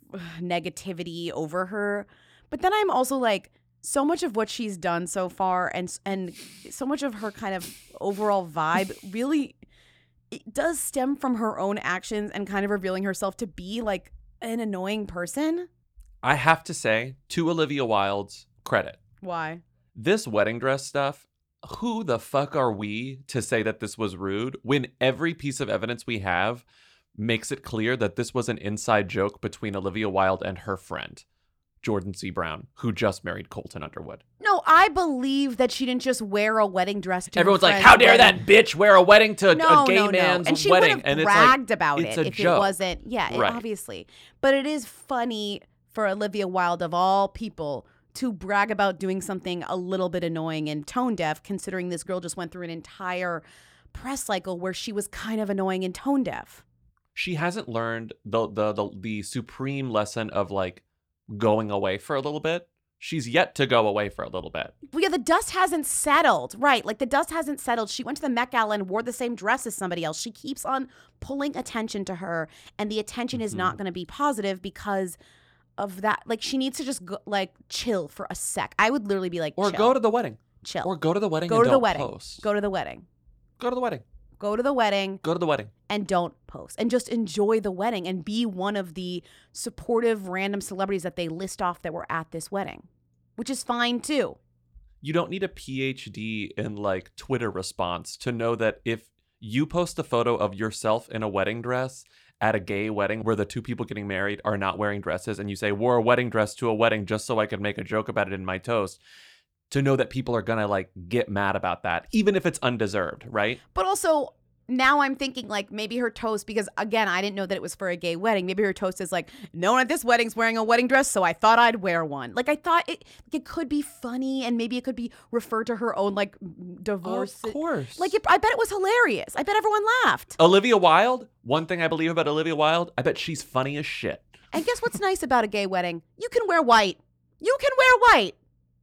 negativity over her. But then I'm also like, so much of what she's done so far, and and so much of her kind of overall vibe really it does stem from her own actions and kind of revealing herself to be like an annoying person. I have to say, to Olivia Wilde's credit. Why? This wedding dress stuff, who the fuck are we to say that this was rude when every piece of evidence we have makes it clear that this was an inside joke between Olivia Wilde and her friend, Jordan C. Brown, who just married Colton Underwood. No, I believe that she didn't just wear a wedding dress to Everyone's her like, how dare wedding. that bitch wear a wedding to no, a gay no, no. man's and she wedding? And she it's bragged like, about it's it a if joke. It wasn't. Yeah, it, right. obviously. But it is funny for Olivia Wilde, of all people, to brag about doing something a little bit annoying and tone deaf, considering this girl just went through an entire press cycle where she was kind of annoying and tone deaf. She hasn't learned the the the, the supreme lesson of like going away for a little bit. She's yet to go away for a little bit. Well, yeah, the dust hasn't settled. Right. Like the dust hasn't settled. She went to the Met Gala and wore the same dress as somebody else. She keeps on pulling attention to her, and the attention mm-hmm. is not going to be positive because of that. Like she needs to just go, like chill for a sec. I would literally be like, or chill. go to the wedding. Chill. Or go to the wedding go and to don't the wedding. post. Go to the wedding. Go to the wedding. Go to the wedding. Go to the wedding. And don't post. And just enjoy the wedding and be one of the supportive random celebrities that they list off that were at this wedding, which is fine too. You don't need a P H D in like Twitter response to know that if you post a photo of yourself in a wedding dress at a gay wedding where the two people getting married are not wearing dresses, and you say, wore a wedding dress to a wedding just so I could make a joke about it in my toast, to know that people are gonna like get mad about that, even if it's undeserved, right? But also, now I'm thinking like maybe her toast, because again, I didn't know that it was for a gay wedding. Maybe her toast is like, no one at this wedding's wearing a wedding dress, so I thought I'd wear one. Like I thought it it could be funny, and maybe it could be referred to her own like divorce. Of course. Like it, I bet it was hilarious. I bet everyone laughed. Olivia Wilde, one thing I believe about Olivia Wilde, I bet she's funny as shit. And guess what's nice about a gay wedding? You can wear white. You can wear white.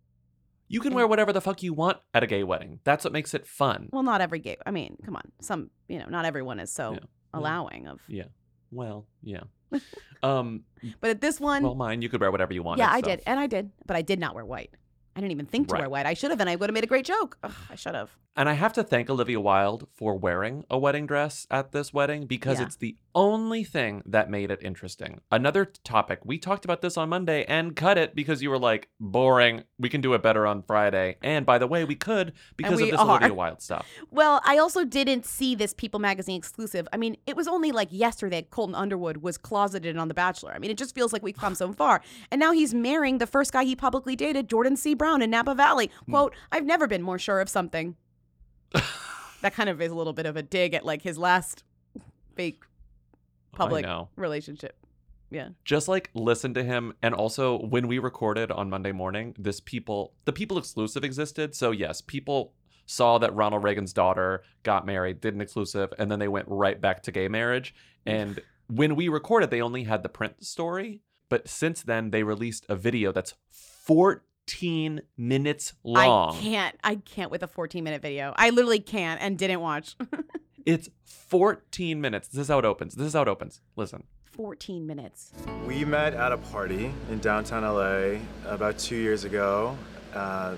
You can wear whatever the fuck you want at a gay wedding. That's what makes it fun. Well, not every gay. I mean, come on. Some, you know, not everyone is so yeah. allowing of. Yeah. Well, yeah. um, but at this one. Well, mine, you could wear whatever you want. Yeah, I so. did. And I did. But I did not wear white. I didn't even think to right. wear white. I should have, and I would have made a great joke. Ugh, I should have. And I have to thank Olivia Wilde for wearing a wedding dress at this wedding, because yeah. it's the only thing that made it interesting. Another topic, we talked about this on Monday and cut it because you were like, boring. We can do it better on Friday. And by the way, we could because we of this are. Olivia Wilde stuff. Well, I also didn't see this People Magazine exclusive. I mean, it was only like yesterday Colton Underwood was closeted on The Bachelor. I mean, it just feels like we've come so far. And now he's marrying the first guy he publicly dated, Jordan C. Brown, in Napa Valley. Quote, I've never been more sure of something. That kind of is a little bit of a dig at like his last fake public relationship. Yeah. Just like listen to him. And also when we recorded on Monday morning, this People, the People exclusive existed. So yes, people saw that Ronald Reagan's daughter got married, did an exclusive, and then they went right back to gay marriage. And when we recorded, they only had the print story. But since then, they released a video that's fourteen minutes long. I can't. I can't with a fourteen minute video. I literally can't and didn't watch. It's fourteen minutes. This is how it opens. This is how it opens. Listen. fourteen minutes. We met at a party in downtown L A about two years ago. Uh,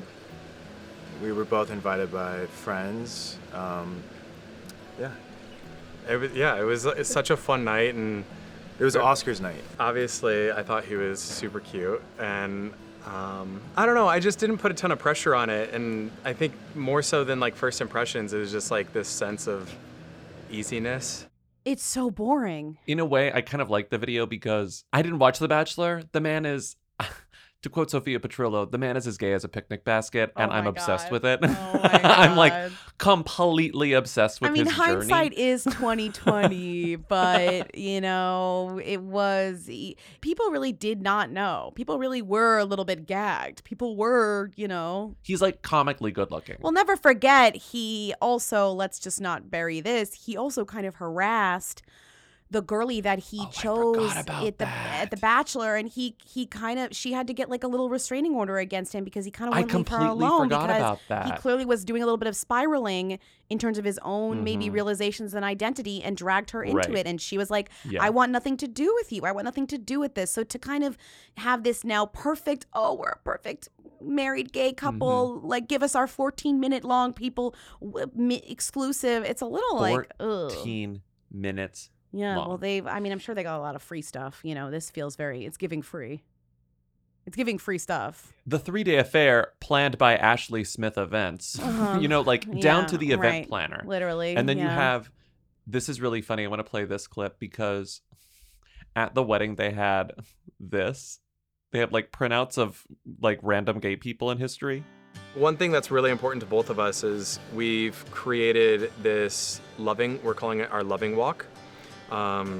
we were both invited by friends. Um, yeah. It was, yeah, it was it's such a fun night, and it was Oscar's night. Obviously, I thought he was super cute, and um, I don't know, I just didn't put a ton of pressure on it, and I think more so than like first impressions, it was just like this sense of easiness. It's so boring. In a way, I kind of like the video because I didn't watch The Bachelor. The man is, to quote Sophia Petrillo, the man is as gay as a picnic basket, and Oh I'm my obsessed God. with it. Oh my I'm like God. completely obsessed with I mean, his hindsight journey. is twenty twenty, but you know, it was people really did not know. People really were a little bit gagged. People were, you know. He's like comically good looking. We'll never forget. He also, let's just not bury this. He also kind of harassed the girlie that he Oh, chose about at the at the Bachelor, and he he kind of she had to get like a little restraining order against him because he kind of I wouldn't leave her completely alone forgot because about he that. clearly was doing a little bit of spiraling in terms of his own maybe Mhm. realizations and identity, and dragged her into Right. it. And she was like, Yeah. "I want nothing to do with you. I want nothing to do with this." So to kind of have this now perfect, oh, we're a perfect married gay couple, Mm-hmm. like give us our fourteen minute long people w- mi- exclusive. It's a little like, ugh. fourteen minutes. Yeah, long. well, they've, I mean, I'm sure they got a lot of free stuff. You know, this feels very, it's giving free. It's giving free stuff. The three-day affair planned by Ashley Smith Events. Uh-huh. You know, like down Yeah, to the event right. planner. Literally, And then you yeah. have, this is really funny. I want to play this clip because at the wedding they had this. They have like printouts of like random gay people in history. One thing that's really important to both of us is we've created this loving, we're calling it our loving walk. Um,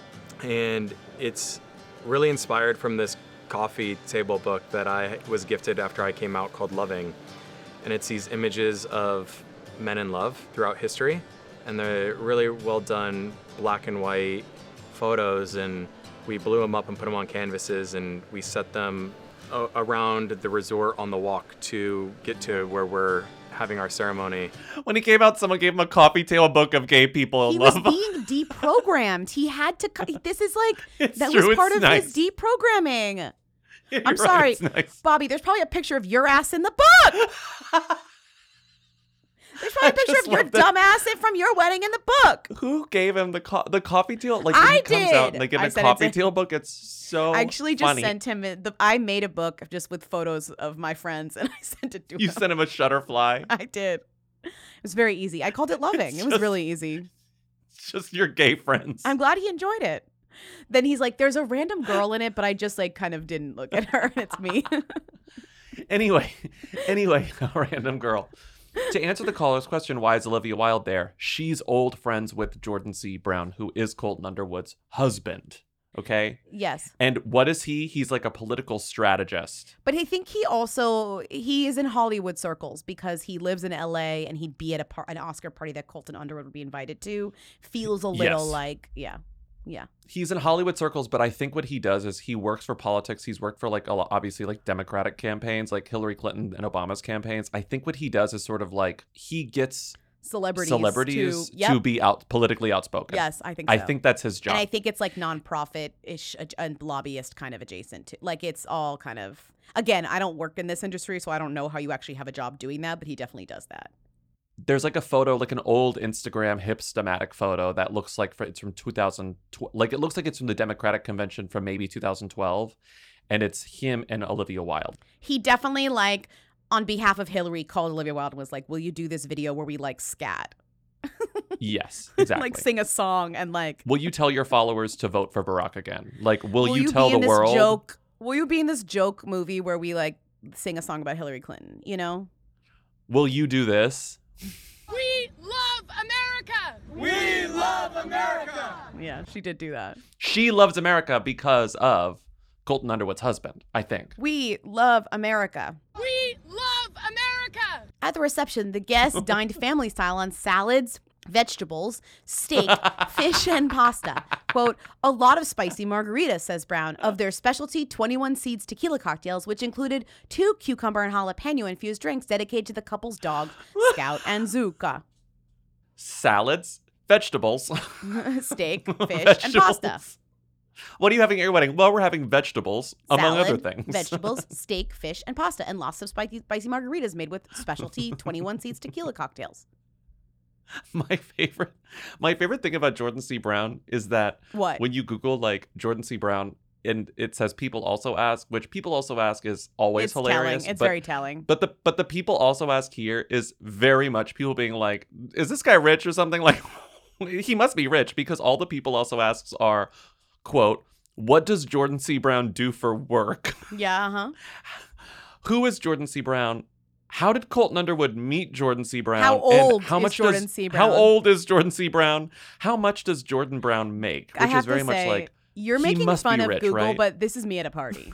and it's really inspired from this coffee table book that I was gifted after I came out called Loving. And it's these images of men in love throughout history. And they're really well done black and white photos. And we blew them up and put them on canvases, and we set them a- around the resort on the walk to get to where we're having our ceremony. When he came out, someone gave him a coffee table book of gay people in He love. was being deprogrammed. He had to, co- this is like, It's that true, was part it's of nice. his deprogramming. You're I'm right, sorry, it's nice. Bobby, there's probably a picture of your ass in the book. There's probably a picture just of your love that- dumb ass from your wedding in the book. Who gave him the co- the coffee table? Like when I he comes out did. and they give him I a sent it coffee to- table book, it's so I actually just funny. sent him the, I made a book just with photos of my friends, and I sent it to You him. sent him a shutterfly. I did. It was very easy. I called it Loving. It's It was just- really easy. It's just your gay friends. I'm glad he enjoyed it. Then he's like, there's a random girl in it, but I just like kind of didn't look at her, and it's me. Anyway, anyway, a random girl. To answer the caller's question, why is Olivia Wilde there? She's old friends with Jordan C. Brown, who is Colton Underwood's husband. Okay? Yes. And what is he? He's like a political strategist. But I think he also, he is in Hollywood circles because he lives in L A and he'd be at a par- an Oscar party that Colton Underwood would be invited to. Feels a little Yes. like, yeah. Yeah. He's in Hollywood circles, but I think what he does is he works for politics. He's worked for like a lot, obviously like Democratic campaigns, like Hillary Clinton and Obama's campaigns. I think what he does is sort of like he gets Celebrities. celebrities to, yep. to be out politically outspoken. Yes, I think I so. think that's his job. And I think it's like nonprofit-ish and lobbyist kind of adjacent to, like it's all kind of, again, I don't work in this industry, so I don't know how you actually have a job doing that, but he definitely does that. There's like a photo, like an old Instagram hipstamatic photo that looks like for, it's from two thousand twelve. Like it looks like it's from the Democratic convention from maybe two thousand twelve. And it's him and Olivia Wilde. He definitely like, on behalf of Hillary, called Olivia Wilde and was like, will you do this video where we like scat? Yes, exactly. Like sing a song and like, Will you tell your followers to vote for Barack again? Like, will, will you, you tell be the in this world? joke? Will you be in this joke movie where we like sing a song about Hillary Clinton, you know? Will you do this? We love America! We love America! Yeah, she did do that. She loves America because of Colton Underwood's husband, I think. We love America. We love America! At the reception, the guests dined family style on salads, vegetables, steak, fish, and pasta. Quote, a lot of spicy margaritas, says Brown, of their specialty twenty-one Seeds tequila cocktails, which included two cucumber and jalapeno-infused drinks dedicated to the couple's dogs, Scout and Zuka. Salads, vegetables, Steak, fish, and Vegetables. pasta. What are you having at your wedding? Well, we're having vegetables, among Salad, other things. vegetables, steak, fish, and pasta, and lots of spicy, spicy margaritas made with specialty twenty-one Seeds tequila cocktails. My favorite, my favorite thing about Jordan C. Brown is that What? when you Google like Jordan C. Brown and it says people also ask, which people also ask is always It's hilarious. telling. It's but, very telling. But the but the people also ask here is very much people being like, is this guy rich or something? Like, he must be rich, because all the people also asks are, quote, what does Jordan C. Brown do for work? Yeah, uh-huh. Who is Jordan C. Brown? How did Colton Underwood meet Jordan C. Brown? How And old how is much Jordan does, C. Brown? How old is Jordan C. Brown? How much does Jordan Brown make? Which I have is very to much say, like, you're he making must fun be of rich, Google, right? but this is me at a party.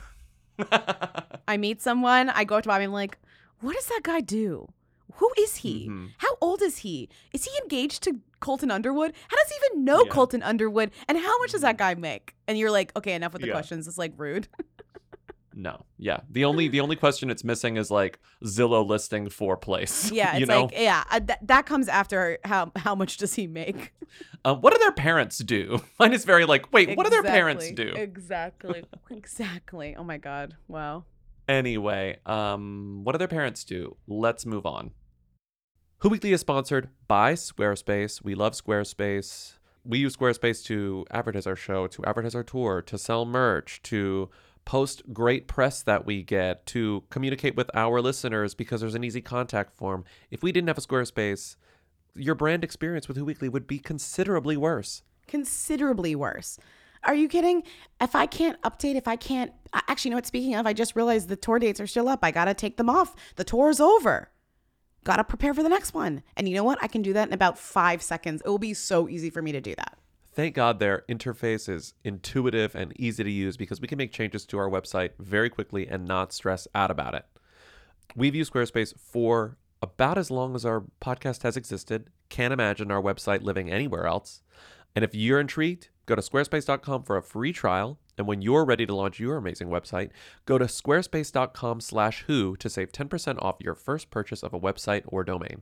I meet someone, I go up to Bobby, I'm like, what does that guy do? Who is he? Mm-hmm. How old is he? Is he engaged to Colton Underwood? How does he even know Yeah. Colton Underwood? And how much does that guy make? And you're like, okay, enough with the Yeah. questions. It's like rude. No, yeah. The only the only question it's missing is like Zillow listing for place. Yeah, it's you know? like, yeah, uh, th- that comes after how how much does he make? Uh, what do their parents do? Mine is very like, wait, what do their parents do? Exactly. Exactly. Oh my God. Wow. Anyway, um, what do their parents do? Let's move on. Who Weekly is sponsored by Squarespace. We love Squarespace. We use Squarespace to advertise our show, to advertise our tour, to sell merch, to post great press that we get, to communicate with our listeners because there's an easy contact form. If we didn't have a Squarespace, your brand experience with Who Weekly would be considerably worse. Considerably worse. Are you kidding? If I can't update, if I can't, actually, you know what? Speaking of, I just realized the tour dates are still up. I got to take them off. The tour is over. Got to prepare for the next one. And you know what? I can do that in about five seconds. It will be so easy for me to do that. Thank God their interface is intuitive and easy to use because we can make changes to our website very quickly and not stress out about it. We've used Squarespace for about as long as our podcast has existed. Can't imagine our website living anywhere else. And if you're intrigued, go to squarespace dot com for a free trial. And when you're ready to launch your amazing website, go to squarespace dot com slash who to save ten percent off your first purchase of a website or domain.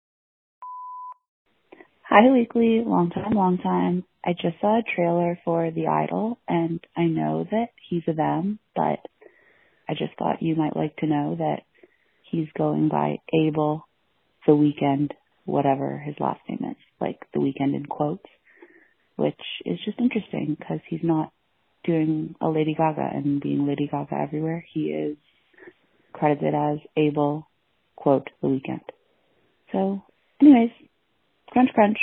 Hi, Weekly. Long time, long time. I just saw a trailer for The Idol, and I know that he's a them, but I just thought you might like to know that he's going by Abel The Weeknd, whatever his last name is, like The Weeknd in quotes, which is just interesting because he's not doing a Lady Gaga and being Lady Gaga everywhere. He is credited as Abel, quote, The Weeknd. So, anyways, crunch, crunch.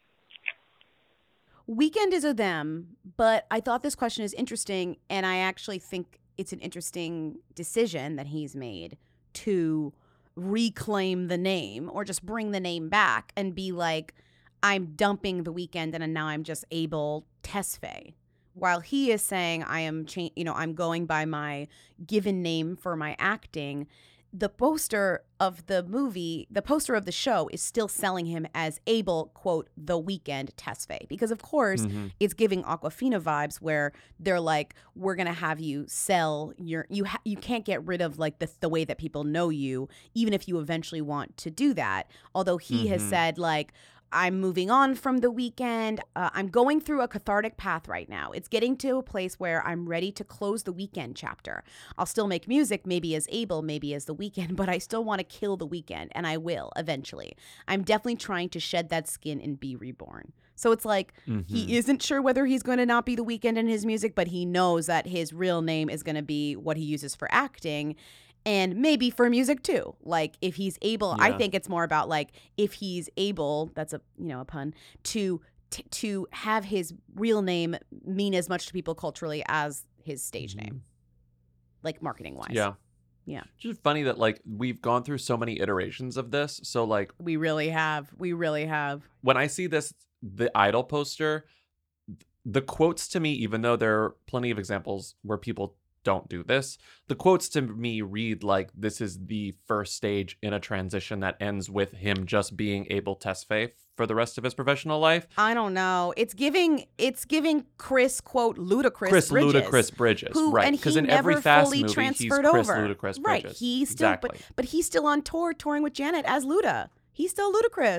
Weekend is a them, but I thought this question is interesting, and I actually think it's an interesting decision that he's made to reclaim the name or just bring the name back and be like, I'm dumping The Weeknd and now I'm just Abel Tesfaye. While he is saying I am, cha- you know, I'm going by my given name for my acting, the poster of the movie, the poster of the show is still selling him as Abel, quote, The Weeknd Tesfaye. Because, of course, Mm-hmm. it's giving Aquafina vibes where they're like, we're going to have you sell your, you ha- you can't get rid of like the, the way that people know you, even if you eventually want to do that. Although he has Mhm. said like, I'm moving on from The Weeknd. Uh, I'm going through a cathartic path right now. It's getting to a place where I'm ready to close the Weeknd chapter. I'll still make music, maybe as Abel, maybe as The Weeknd, but I still want to kill The Weeknd, and I will eventually. I'm definitely trying to shed that skin and be reborn. So it's like Mhm. he isn't sure whether he's going to not be The Weeknd in his music, but he knows that his real name is going to be what he uses for acting. And maybe for music too. Like if he's able, I Yeah. think it's more about like if he's able, that's a, you know, a pun, to t- to have his real name mean as much to people culturally as his stage name. Like marketing wise. Yeah. Yeah. It's just funny that like we've gone through so many iterations of this. So like We really have. We really have. when I see this, the Idol poster, the quotes to me, even though there are plenty of examples where people don't do this, the quotes to me read like this is the first stage in a transition that ends with him just being Abel Tesfaye for the rest of his professional life. I don't know. It's giving it's giving Chris, quote, Ludacris Chris Bridges. Ludacris Bridges, who, right. And 'Cause he in never every Fast fully movie, he's transferred Chris over. Ludacris Right. Bridges. He's still Exactly. but, but he's still on tour touring with Janet as Luda. He's still Ludacris.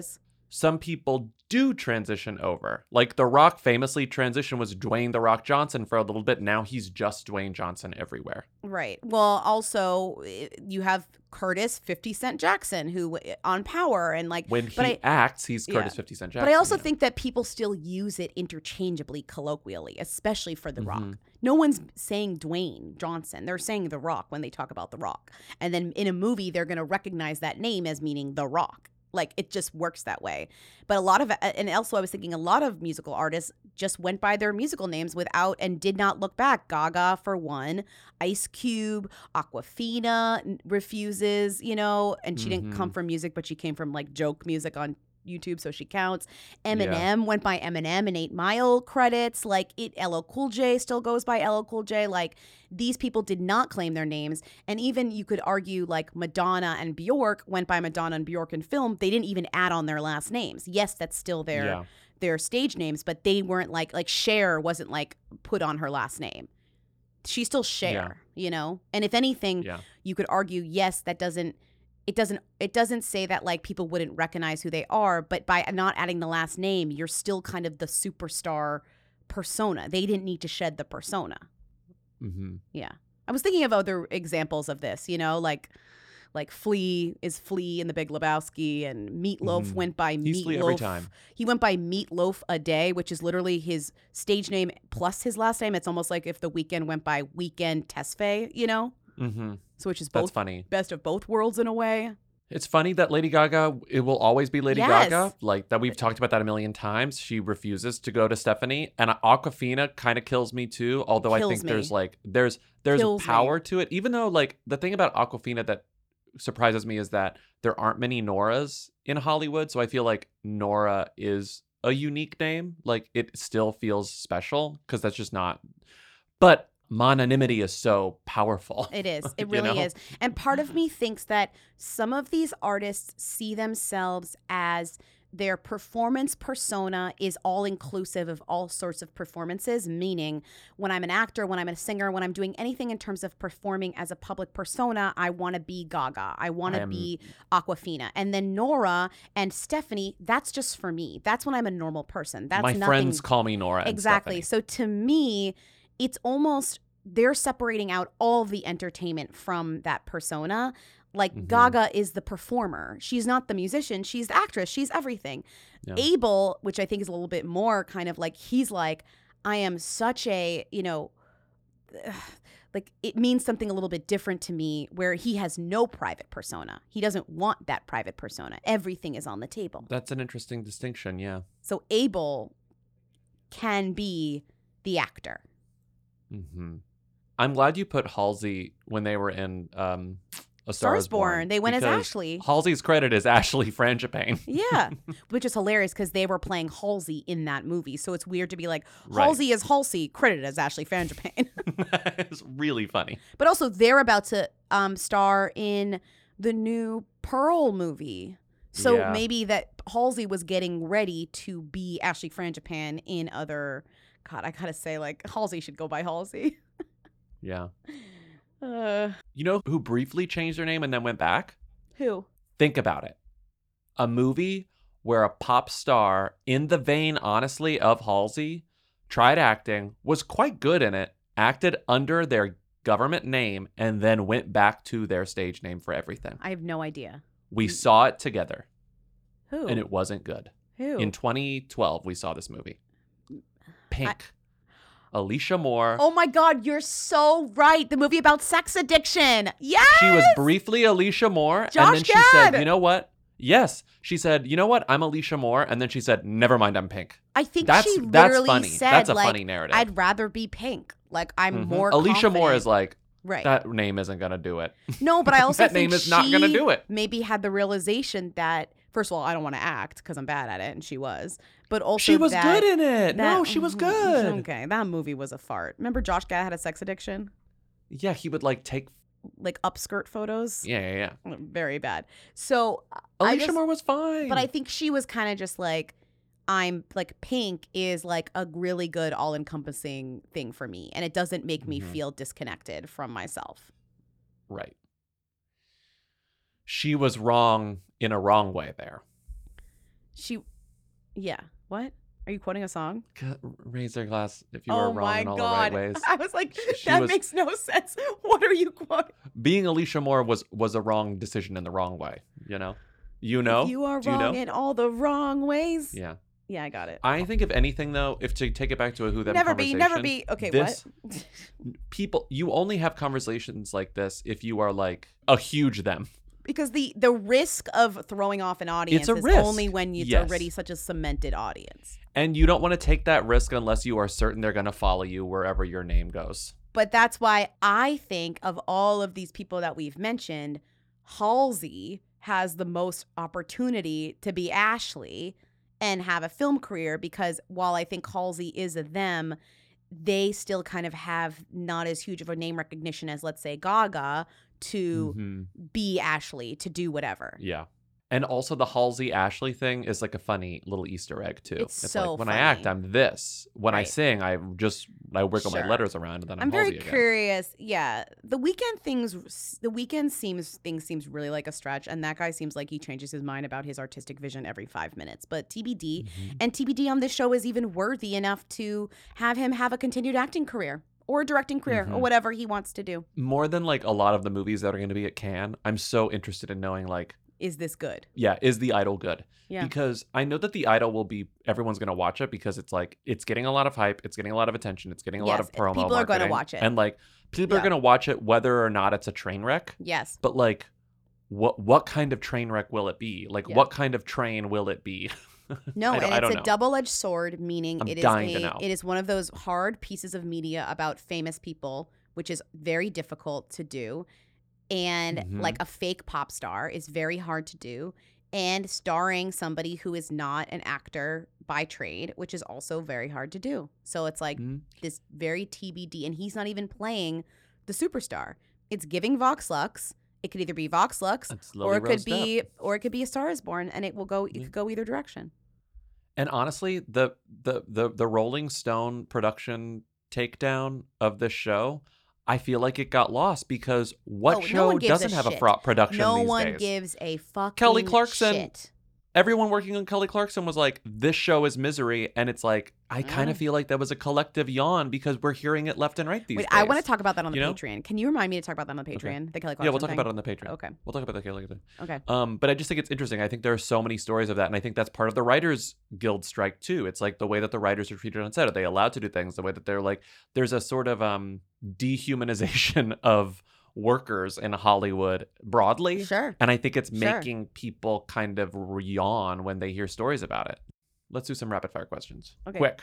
some people do transition over. Like The Rock famously transitioned was Dwayne The Rock Johnson for a little bit. Now he's just Dwayne Johnson everywhere. Right. Well, also you have Curtis fifty Cent Jackson who on Power and like when he I, acts, he's Curtis yeah. fifty Cent Jackson. But I also yeah. think that people still use it interchangeably, colloquially, especially for The Mm-hmm. Rock. No one's saying Dwayne Johnson. They're saying The Rock when they talk about The Rock. And then in a movie, they're going to recognize that name as meaning The Rock. Like, it just works that way. But a lot of, and also I was thinking a lot of musical artists just went by their musical names without and did not look back. Gaga, for one. Ice Cube, Aquafina refuses, you know, and she mm-hmm. didn't come from music, but she came from like joke music on YouTube, so she counts. Eminem yeah. went by Eminem and eight mile credits. Like it, L L Cool J still goes by L L Cool J. Like these people did not claim their names. And even you could argue like Madonna and Bjork went by Madonna and Bjork in film. They didn't even add on their last names. Yes, that's still their yeah. their stage names, but they weren't like like Cher wasn't like put on her last name. She's still Cher, yeah. you know? And if anything, yeah. you could argue, yes, that doesn't It doesn't it doesn't say that like people wouldn't recognize who they are, but by not adding the last name, you're still kind of the superstar persona. They didn't need to shed the persona. Mm-hmm. Yeah. I was thinking of other examples of this, you know, like like Flea is Flea in The Big Lebowski, and Meatloaf mm-hmm. went by He's Meatloaf. Flea every time. He went by Meatloaf a Day, which is literally his stage name plus his last name. It's almost like if The Weeknd went by Weekend Tesfaye, you know? Mm-hmm. So which is both That's funny. Best of both worlds in a way. It's funny that Lady Gaga, it will always be Lady yes. Gaga. Like that we've talked about that a million times. She refuses to go to Stephanie. And Aquafina kind of kills me too. Although kills I think me. there's like, there's there's kills power me. to it. Even though like the thing about Aquafina that surprises me is that there aren't many Noras in Hollywood. So I feel like Nora is a unique name. Like it still feels special because that's just not. But mononymity is so powerful. It is. It really you know? is. And part of me thinks that some of these artists see themselves as their performance persona is all inclusive of all sorts of performances, meaning when I'm an actor, when I'm a singer, when I'm doing anything in terms of performing as a public persona, I want to be Gaga. I want to am... be Aquafina. And then Nora and Stephanie, that's just for me. That's when I'm a normal person. That's My nothing... friends call me Nora and Exactly. Stephanie. So to me, it's almost they're separating out all of the entertainment from that persona. Like mm-hmm. Gaga is the performer. She's not the musician. She's the actress. She's everything. Yeah. Abel, which I think is a little bit more kind of like, he's like, I am such a, you know, like it means something a little bit different to me where he has no private persona. He doesn't want that private persona. Everything is on the table. That's an interesting distinction. Yeah. So Abel can be the actor. Mm-hmm. I'm glad you put Halsey when they were in um, A Star Is Born. Born. They went as Ashley. Halsey's credit is Ashley Frangipane. Yeah, which is hilarious because they were playing Halsey in that movie. So it's weird to be like, right. Halsey is Halsey, credited as Ashley Frangipane. It's really funny. But also, they're about to um, star in the new Pearl movie. So yeah. maybe that Halsey was getting ready to be Ashley Frangipane in other... God, I gotta say, like, Halsey should go by Halsey. Yeah. Uh, you know who briefly changed their name and then went back? Who? Think about it. A movie where a pop star, in the vein, honestly, of Halsey, tried acting, was quite good in it, acted under their government name, and then went back to their stage name for everything. I have no idea. We saw it together. Who? And it wasn't good. Who? In twenty twelve, we saw this movie. Pink. I- Alicia Moore. Oh my God, you're so right. The movie about sex addiction. Yes! She was briefly Alicia Moore. Josh and then she Gad. said, you know what? Yes. She said, you know what? I'm Alicia Moore. And then she said, never mind, I'm Pink. I think that's, she that's literally funny. said, That's a like, funny narrative. I'd rather be Pink. Like, I'm mm-hmm. more Alicia confident. Moore is like, right. that name isn't going to do it. No, but I also that think name is not going to do it. Maybe had the realization that, first of all, I don't want to act because I'm bad at it, and she was. But also she was that, good in it. That, no, she was good. Okay, that movie was a fart. Remember Josh Gad had a sex addiction? Yeah, he would like take like upskirt photos. Yeah, yeah, yeah. Very bad. So Alicia just, Moore was fine. But I think she was kind of just like, I'm like Pink is like a really good all-encompassing thing for me, and it doesn't make mm-hmm. me feel disconnected from myself. Right. She was wrong in a wrong way there. She, yeah. What? Are you quoting a song? Raise their glass if you oh are wrong my in all God. the right ways. I was like, She that was- makes no sense. What are you quoting? Being Alicia Moore was was a wrong decision in the wrong way, you know? You know? You are Do you wrong know? in all the wrong ways. Yeah. Yeah, I got it. I think if anything though, if to take it back to a who them Never be, conversation. never be. Okay, this, what? People, you only have conversations like this if you are like a huge them. Because the the risk of throwing off an audience a is risk. only when it's Yes. already such a cemented audience. And you don't want to take that risk unless you are certain they're going to follow you wherever your name goes. But that's why I think of all of these people that we've mentioned, Halsey has the most opportunity to be Ashley and have a film career, because while I think Halsey is a them, they still kind of have not as huge of a name recognition as, let's say, Gaga to Mhm. be Ashley, to do whatever. Yeah. And also the Halsey Ashley thing is like a funny little Easter egg too. It's It's so like when I act, funny. I'm this. When I Right. sing, I just I wiggle my Sure. letters around and then I'm, I'm very Halsey again. curious. Yeah, the weekend things. The weekend seems things seems really like a stretch, and that guy seems like he changes his mind about his artistic vision every five minutes. But T B D, Mm-hmm. and T B D on this show is even worthy enough to have him have a continued acting career or a directing career or Mhm. whatever he wants to do. More than like a lot of the movies that are going to be at Cannes, I'm so interested in knowing like, Is this good? yeah, is The Idol good? Yeah. Because I know that The Idol will be, everyone's going to watch it because it's like, it's getting a lot of hype, it's getting a lot of attention, it's getting a lot Yes, of promo. people are gonna marketing, watch it. And like, people are Yeah. going to watch it whether or not it's a train wreck. Yes. But like, what what kind of train wreck will it be? Like, Yeah. what kind of train will it be? No, I don't- and I it's don't a know. double-edged sword, meaning I'm it is dying to a, know. it is one of those hard pieces of media about famous people, which is very difficult to do. And Mhm. like a fake pop star is very hard to do. And starring somebody who is not an actor by trade, which is also very hard to do. So it's like Mhm. this very T B D, and he's not even playing the superstar. It's giving Vox Lux. It could either be Vox Lux, That's or Lily it could Rose be, Depp. or it could be A Star Is Born, and it will go. It could go either direction. And honestly, the the the the Rolling Stone production takedown of this show, I feel like it got lost because what Oh, no show one gives doesn't a have a shit. front production No these one days? gives a fucking Kelly Clarkson. shit. Everyone working on Kelly Clarkson was like, "This show is misery," and it's like, I kind of Mm. feel like that was a collective yawn because we're hearing it left and right these Wait, days. I want to talk about that on the You know? Patreon. Can you remind me to talk about that on the Okay. Patreon? The Kelly Clarkson Yeah, we'll talk thing? about it on the Patreon. Okay. We'll talk about the Kelly thing. Okay. Um, but I just think it's interesting. I think there are so many stories of that, and I think that's part of the Writers Guild strike too. It's like the way that the writers are treated on set. Are they allowed to do things? The way that they're like, there's a sort of um dehumanization of workers in Hollywood broadly. Sure. And I think it's Sure. making people kind of yawn when they hear stories about it. Let's do some rapid fire questions. Okay. Quick.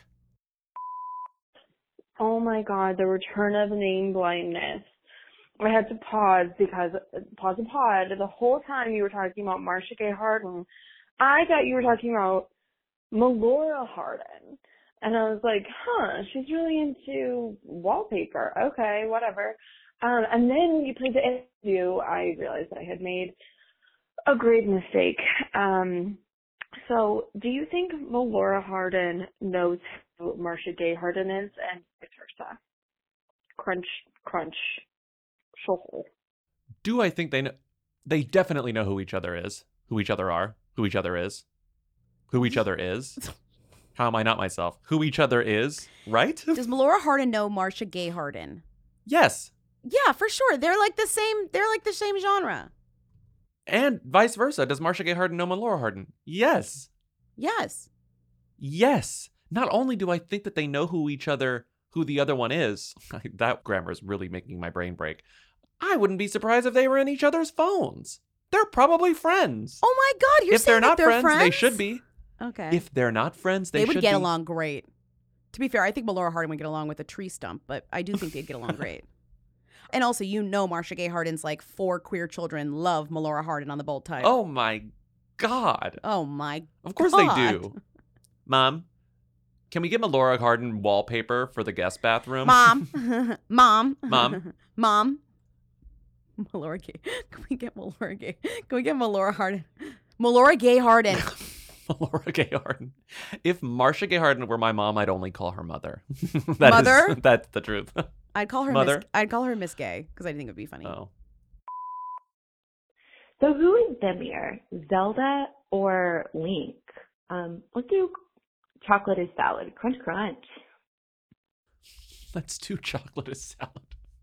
Oh my god, the return of name blindness. I had to pause because, pause the pod, the whole time you were talking about Marcia Gay Harden, I thought you were talking about Melora Hardin. And I was like, huh, she's really into wallpaper. Okay, whatever. Um, and then when you played the interview, I realized that I had made a grave mistake. Um, so do you think Melora Hardin knows who Marcia Gay Harden is and vice versa? Crunch, crunch, shovel. Do I think they know? They definitely know who each other is, who each other are, who each other is, who each other is. How am I not myself? Who each other is, right? Does Melora Hardin know Marcia Gay Harden? Yes. Yeah, for sure. They're like the same. They're like the same genre. And vice versa. Does Marcia Gay Harden know Melora Hardin? Yes. Yes. Yes. Not only do I think that they know who each other, who the other one is, that grammar is really making my brain break. I wouldn't be surprised if they were in each other's phones. They're probably friends. Oh my God, you're if they're saying not that they're friends, friends? they should be. Okay. If they're not friends, they, they would should get be. along great. To be fair, I think Melora Hardin would get along with a tree stump, but I do think they'd get along great. And also, you know, Marcia Gay Harden's like four queer children love Melora Hardin on the Bold Type. Oh my God. Oh my Of course God. they do. Mom, can we get Melora Hardin wallpaper for the guest bathroom? Mom. Mom. Mom. Mom. Melora Gay. Can we get Melora Gay? Can we get Melora Hardin? Melora Gay Harden. Melora Gay Harden. If Marcia Gay Harden were my mom, I'd only call her mother. That Mother? is- that's the truth. I'd call her Mother. Miss, I'd call her Miss Gay because I think it would be funny. Oh. So who is Demir, Zelda or Link? Um, let's do chocolate as salad. Crunch, crunch. Let's do chocolate as salad.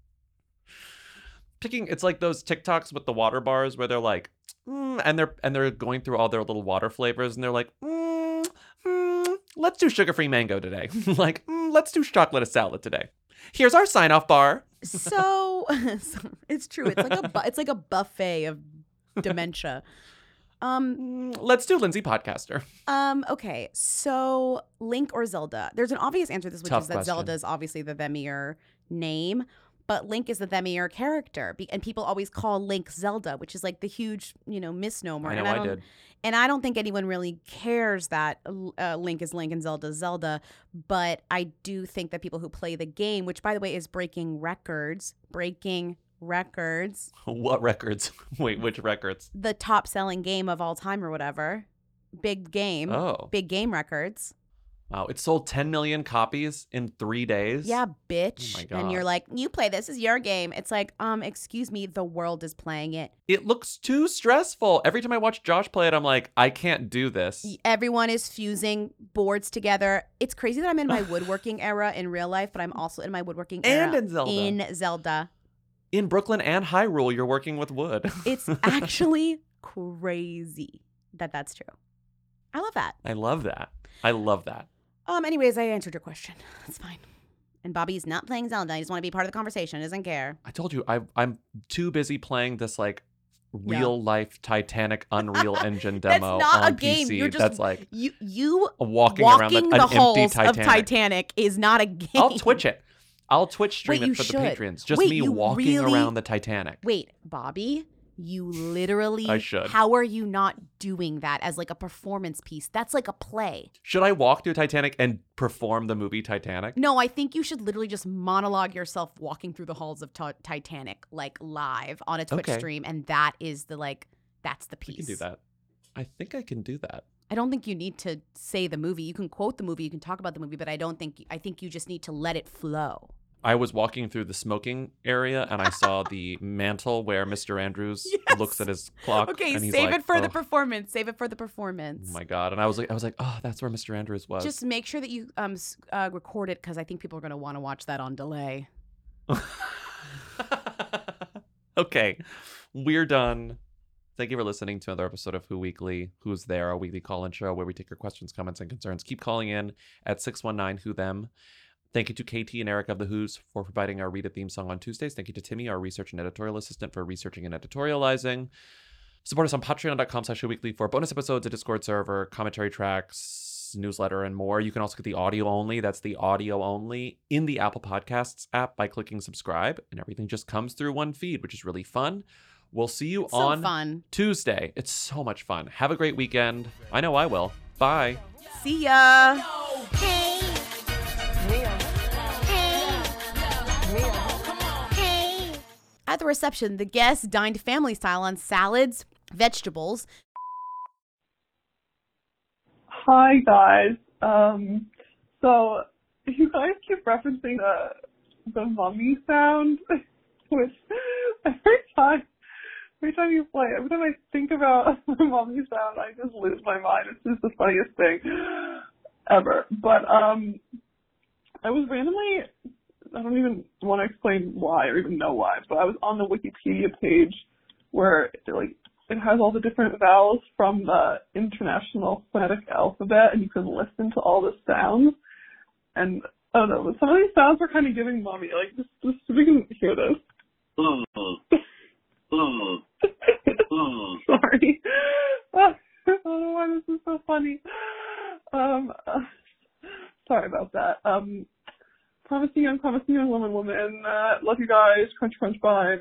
Picking, it's like those TikToks with the water bars where they're like, mm, and they're and they're going through all their little water flavors, and they're like, mm, mm, let's do sugar-free mango today. Like, mm, let's do chocolate as salad today. Here's our sign-off bar. So, so it's true. It's like a bu- it's like a buffet of dementia. Um, let's do Lindsay Podcaster. Um, okay, so Link or Zelda? There's an obvious answer to this, which Tough is that question. Zelda is obviously the Themir name, but Link is the Themir character, Be- and people always call Link Zelda, which is like the huge, you know, misnomer. I know and I don't, did. And I don't think anyone really cares that uh, Link is Link and Zelda is Zelda, but I do think that people who play the game, which by the way is breaking records, breaking records. What records? Wait, which records? The top selling game of all time or whatever. Big game. Oh. Big game records. Wow, it sold ten million copies in three days? Yeah, bitch. Oh my God. And you're like, you play this is your game. It's like, um, excuse me, the world is playing it. It looks too stressful. Every time I watch Josh play it, I'm like, I can't do this. Everyone is fusing boards together. It's crazy that I'm in my woodworking era in real life, but I'm also in my woodworking era And in Zelda. in Zelda. In Brooklyn and Hyrule, you're working with wood. It's actually crazy that that's true. I love that. I love that. I love that. Um. Anyways, I answered your question. That's fine. And Bobby's not playing Zelda. He just want to be part of the conversation. Doesn't care. I told you, I, I'm too busy playing this like real life Titanic Unreal Engine demo That's not on a game. P C. You're just That's like you you walking, walking around the, the an empty halls Titanic. of Titanic is not a game. I'll Twitch it. I'll Twitch stream Wait, you it for should. the Patreons. Just Wait, me you walking really- around the Titanic. Wait, Bobby, you literally. I should. How are you not doing that as like a performance piece? That's like a play. Should I walk through Titanic and perform the movie Titanic? No, I think you should literally just monologue yourself walking through the halls of t- Titanic, like live on a Twitch Okay. stream, and that is the like that's the piece. I can do that. I think I can do that. I don't think you need to say the movie. You can quote the movie, you can talk about the movie, but I don't think I think you just need to let it flow. I was walking through the smoking area and I saw the mantle where Mister Andrews Yes. looks at his clock. Okay, and he's save like, it for the "Oh, performance. Save it for the performance. oh my God. And I was like, I was like, oh, that's where Mister Andrews was. Just make sure that you um s- uh, record it because I think people are going to want to watch that on delay. Okay, we're done. Thank you for listening to another episode of Who Weekly. Who's There, our weekly call-in show where we take your questions, comments, and concerns. Keep calling in at six one nine who them. Thank you to Katie and Eric of The Who's for providing our Read a Theme song on Tuesdays. Thank you to Timmy, our research and editorial assistant, for researching and editorializing. Support us on patreon.com slash weekly for bonus episodes, a Discord server, commentary tracks, newsletter, and more. You can also get the audio only. That's the audio only in the Apple Podcasts app by clicking subscribe, and everything just comes through one feed, which is really fun. We'll see you So on fun. Tuesday. It's so much fun. Have a great weekend. I know I will. Bye. See ya. Hey. Hey. At the reception, the guests dined family style on salads, vegetables. Hi guys. Um, so you guys keep referencing the the mummy sound, which every time every time you play, every time I think about the mummy sound, I just lose my mind. It's just the funniest thing ever. But um, I was randomly, I don't even want to explain why or even know why, but I was on the Wikipedia page where it, like it has all the different vowels from the International Phonetic Alphabet, and you can listen to all the sounds. And I don't know, some of these sounds were kind of giving mommy, like just, just so we can hear this. Sorry. I don't know why this is so funny. Um, uh, sorry about that. Um, promising young, promising young woman, woman. Uh, love you guys. Crunch, crunch, bye.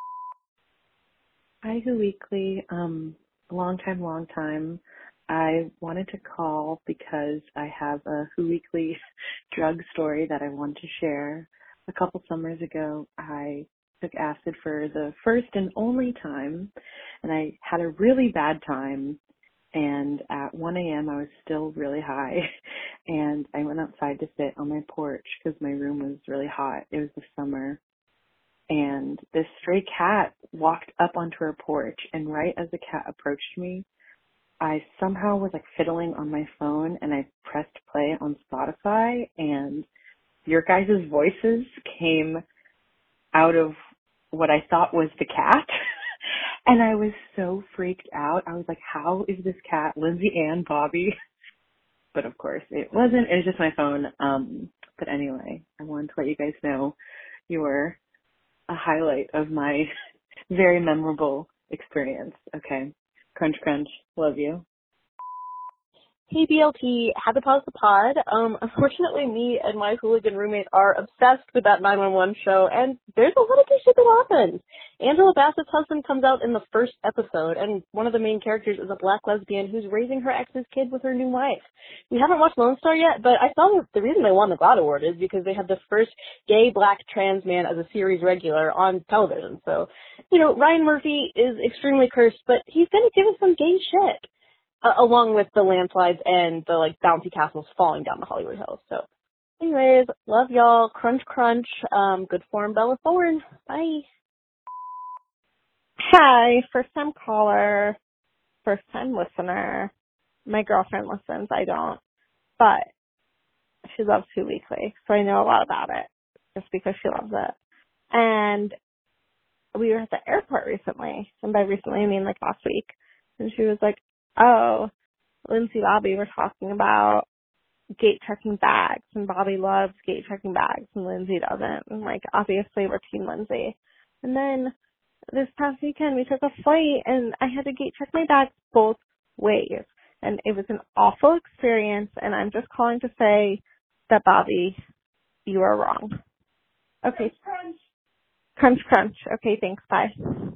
Hi, Who Weekly. Um, long time, long time. I wanted to call because I have a Who Weekly drug story that I want to share. A couple summers ago, I took acid for the first and only time, and I had a really bad time. And at one a.m., I was still really high, and I went outside to sit on my porch because my room was really hot. It was the summer. And this stray cat walked up onto her porch, and right as the cat approached me, I somehow was like fiddling on my phone and I pressed play on Spotify and your guys' voices came out of what I thought was the cat. And I was so freaked out. I was like, how is this cat Lindsay and Bobby? But of course it wasn't. It was just my phone. Um, but anyway, I wanted to let you guys know you were a highlight of my very memorable experience. Okay. Crunch, crunch. Love you. Hey, B L T, had to pause the pod. Um, unfortunately, me and my hooligan roommate are obsessed with that nine one one show, and there's a lot of good shit that happens. Angela Bassett's husband comes out in the first episode, and one of the main characters is a black lesbian who's raising her ex's kid with her new wife. We haven't watched Lone Star yet, but I saw the reason they won the GLAAD Award is because they had the first gay black trans man as a series regular on television. So, you know, Ryan Murphy is extremely cursed, but he's gonna give us some gay shit. Uh, along with the landslides and the, like, bouncy castles falling down the Hollywood Hills. So, anyways, love y'all. Crunch, crunch. Um, good form, Bella Thorne. Bye. Hi, first time caller, first time listener. My girlfriend listens, I don't. But she loves Who Weekly, so I know a lot about it just because she loves it. And we were at the airport recently, and by recently I mean like last week, and she was like, oh, Lindsay Bobby were talking about gate checking bags, and Bobby loves gate checking bags, and Lindsay doesn't. And, like, obviously we're Team Lindsay. And then this past weekend we took a flight, and I had to gate check my bags both ways. And it was an awful experience, and I'm just calling to say that, Bobby, you are wrong. Okay. Crunch, crunch. Okay, thanks. Bye.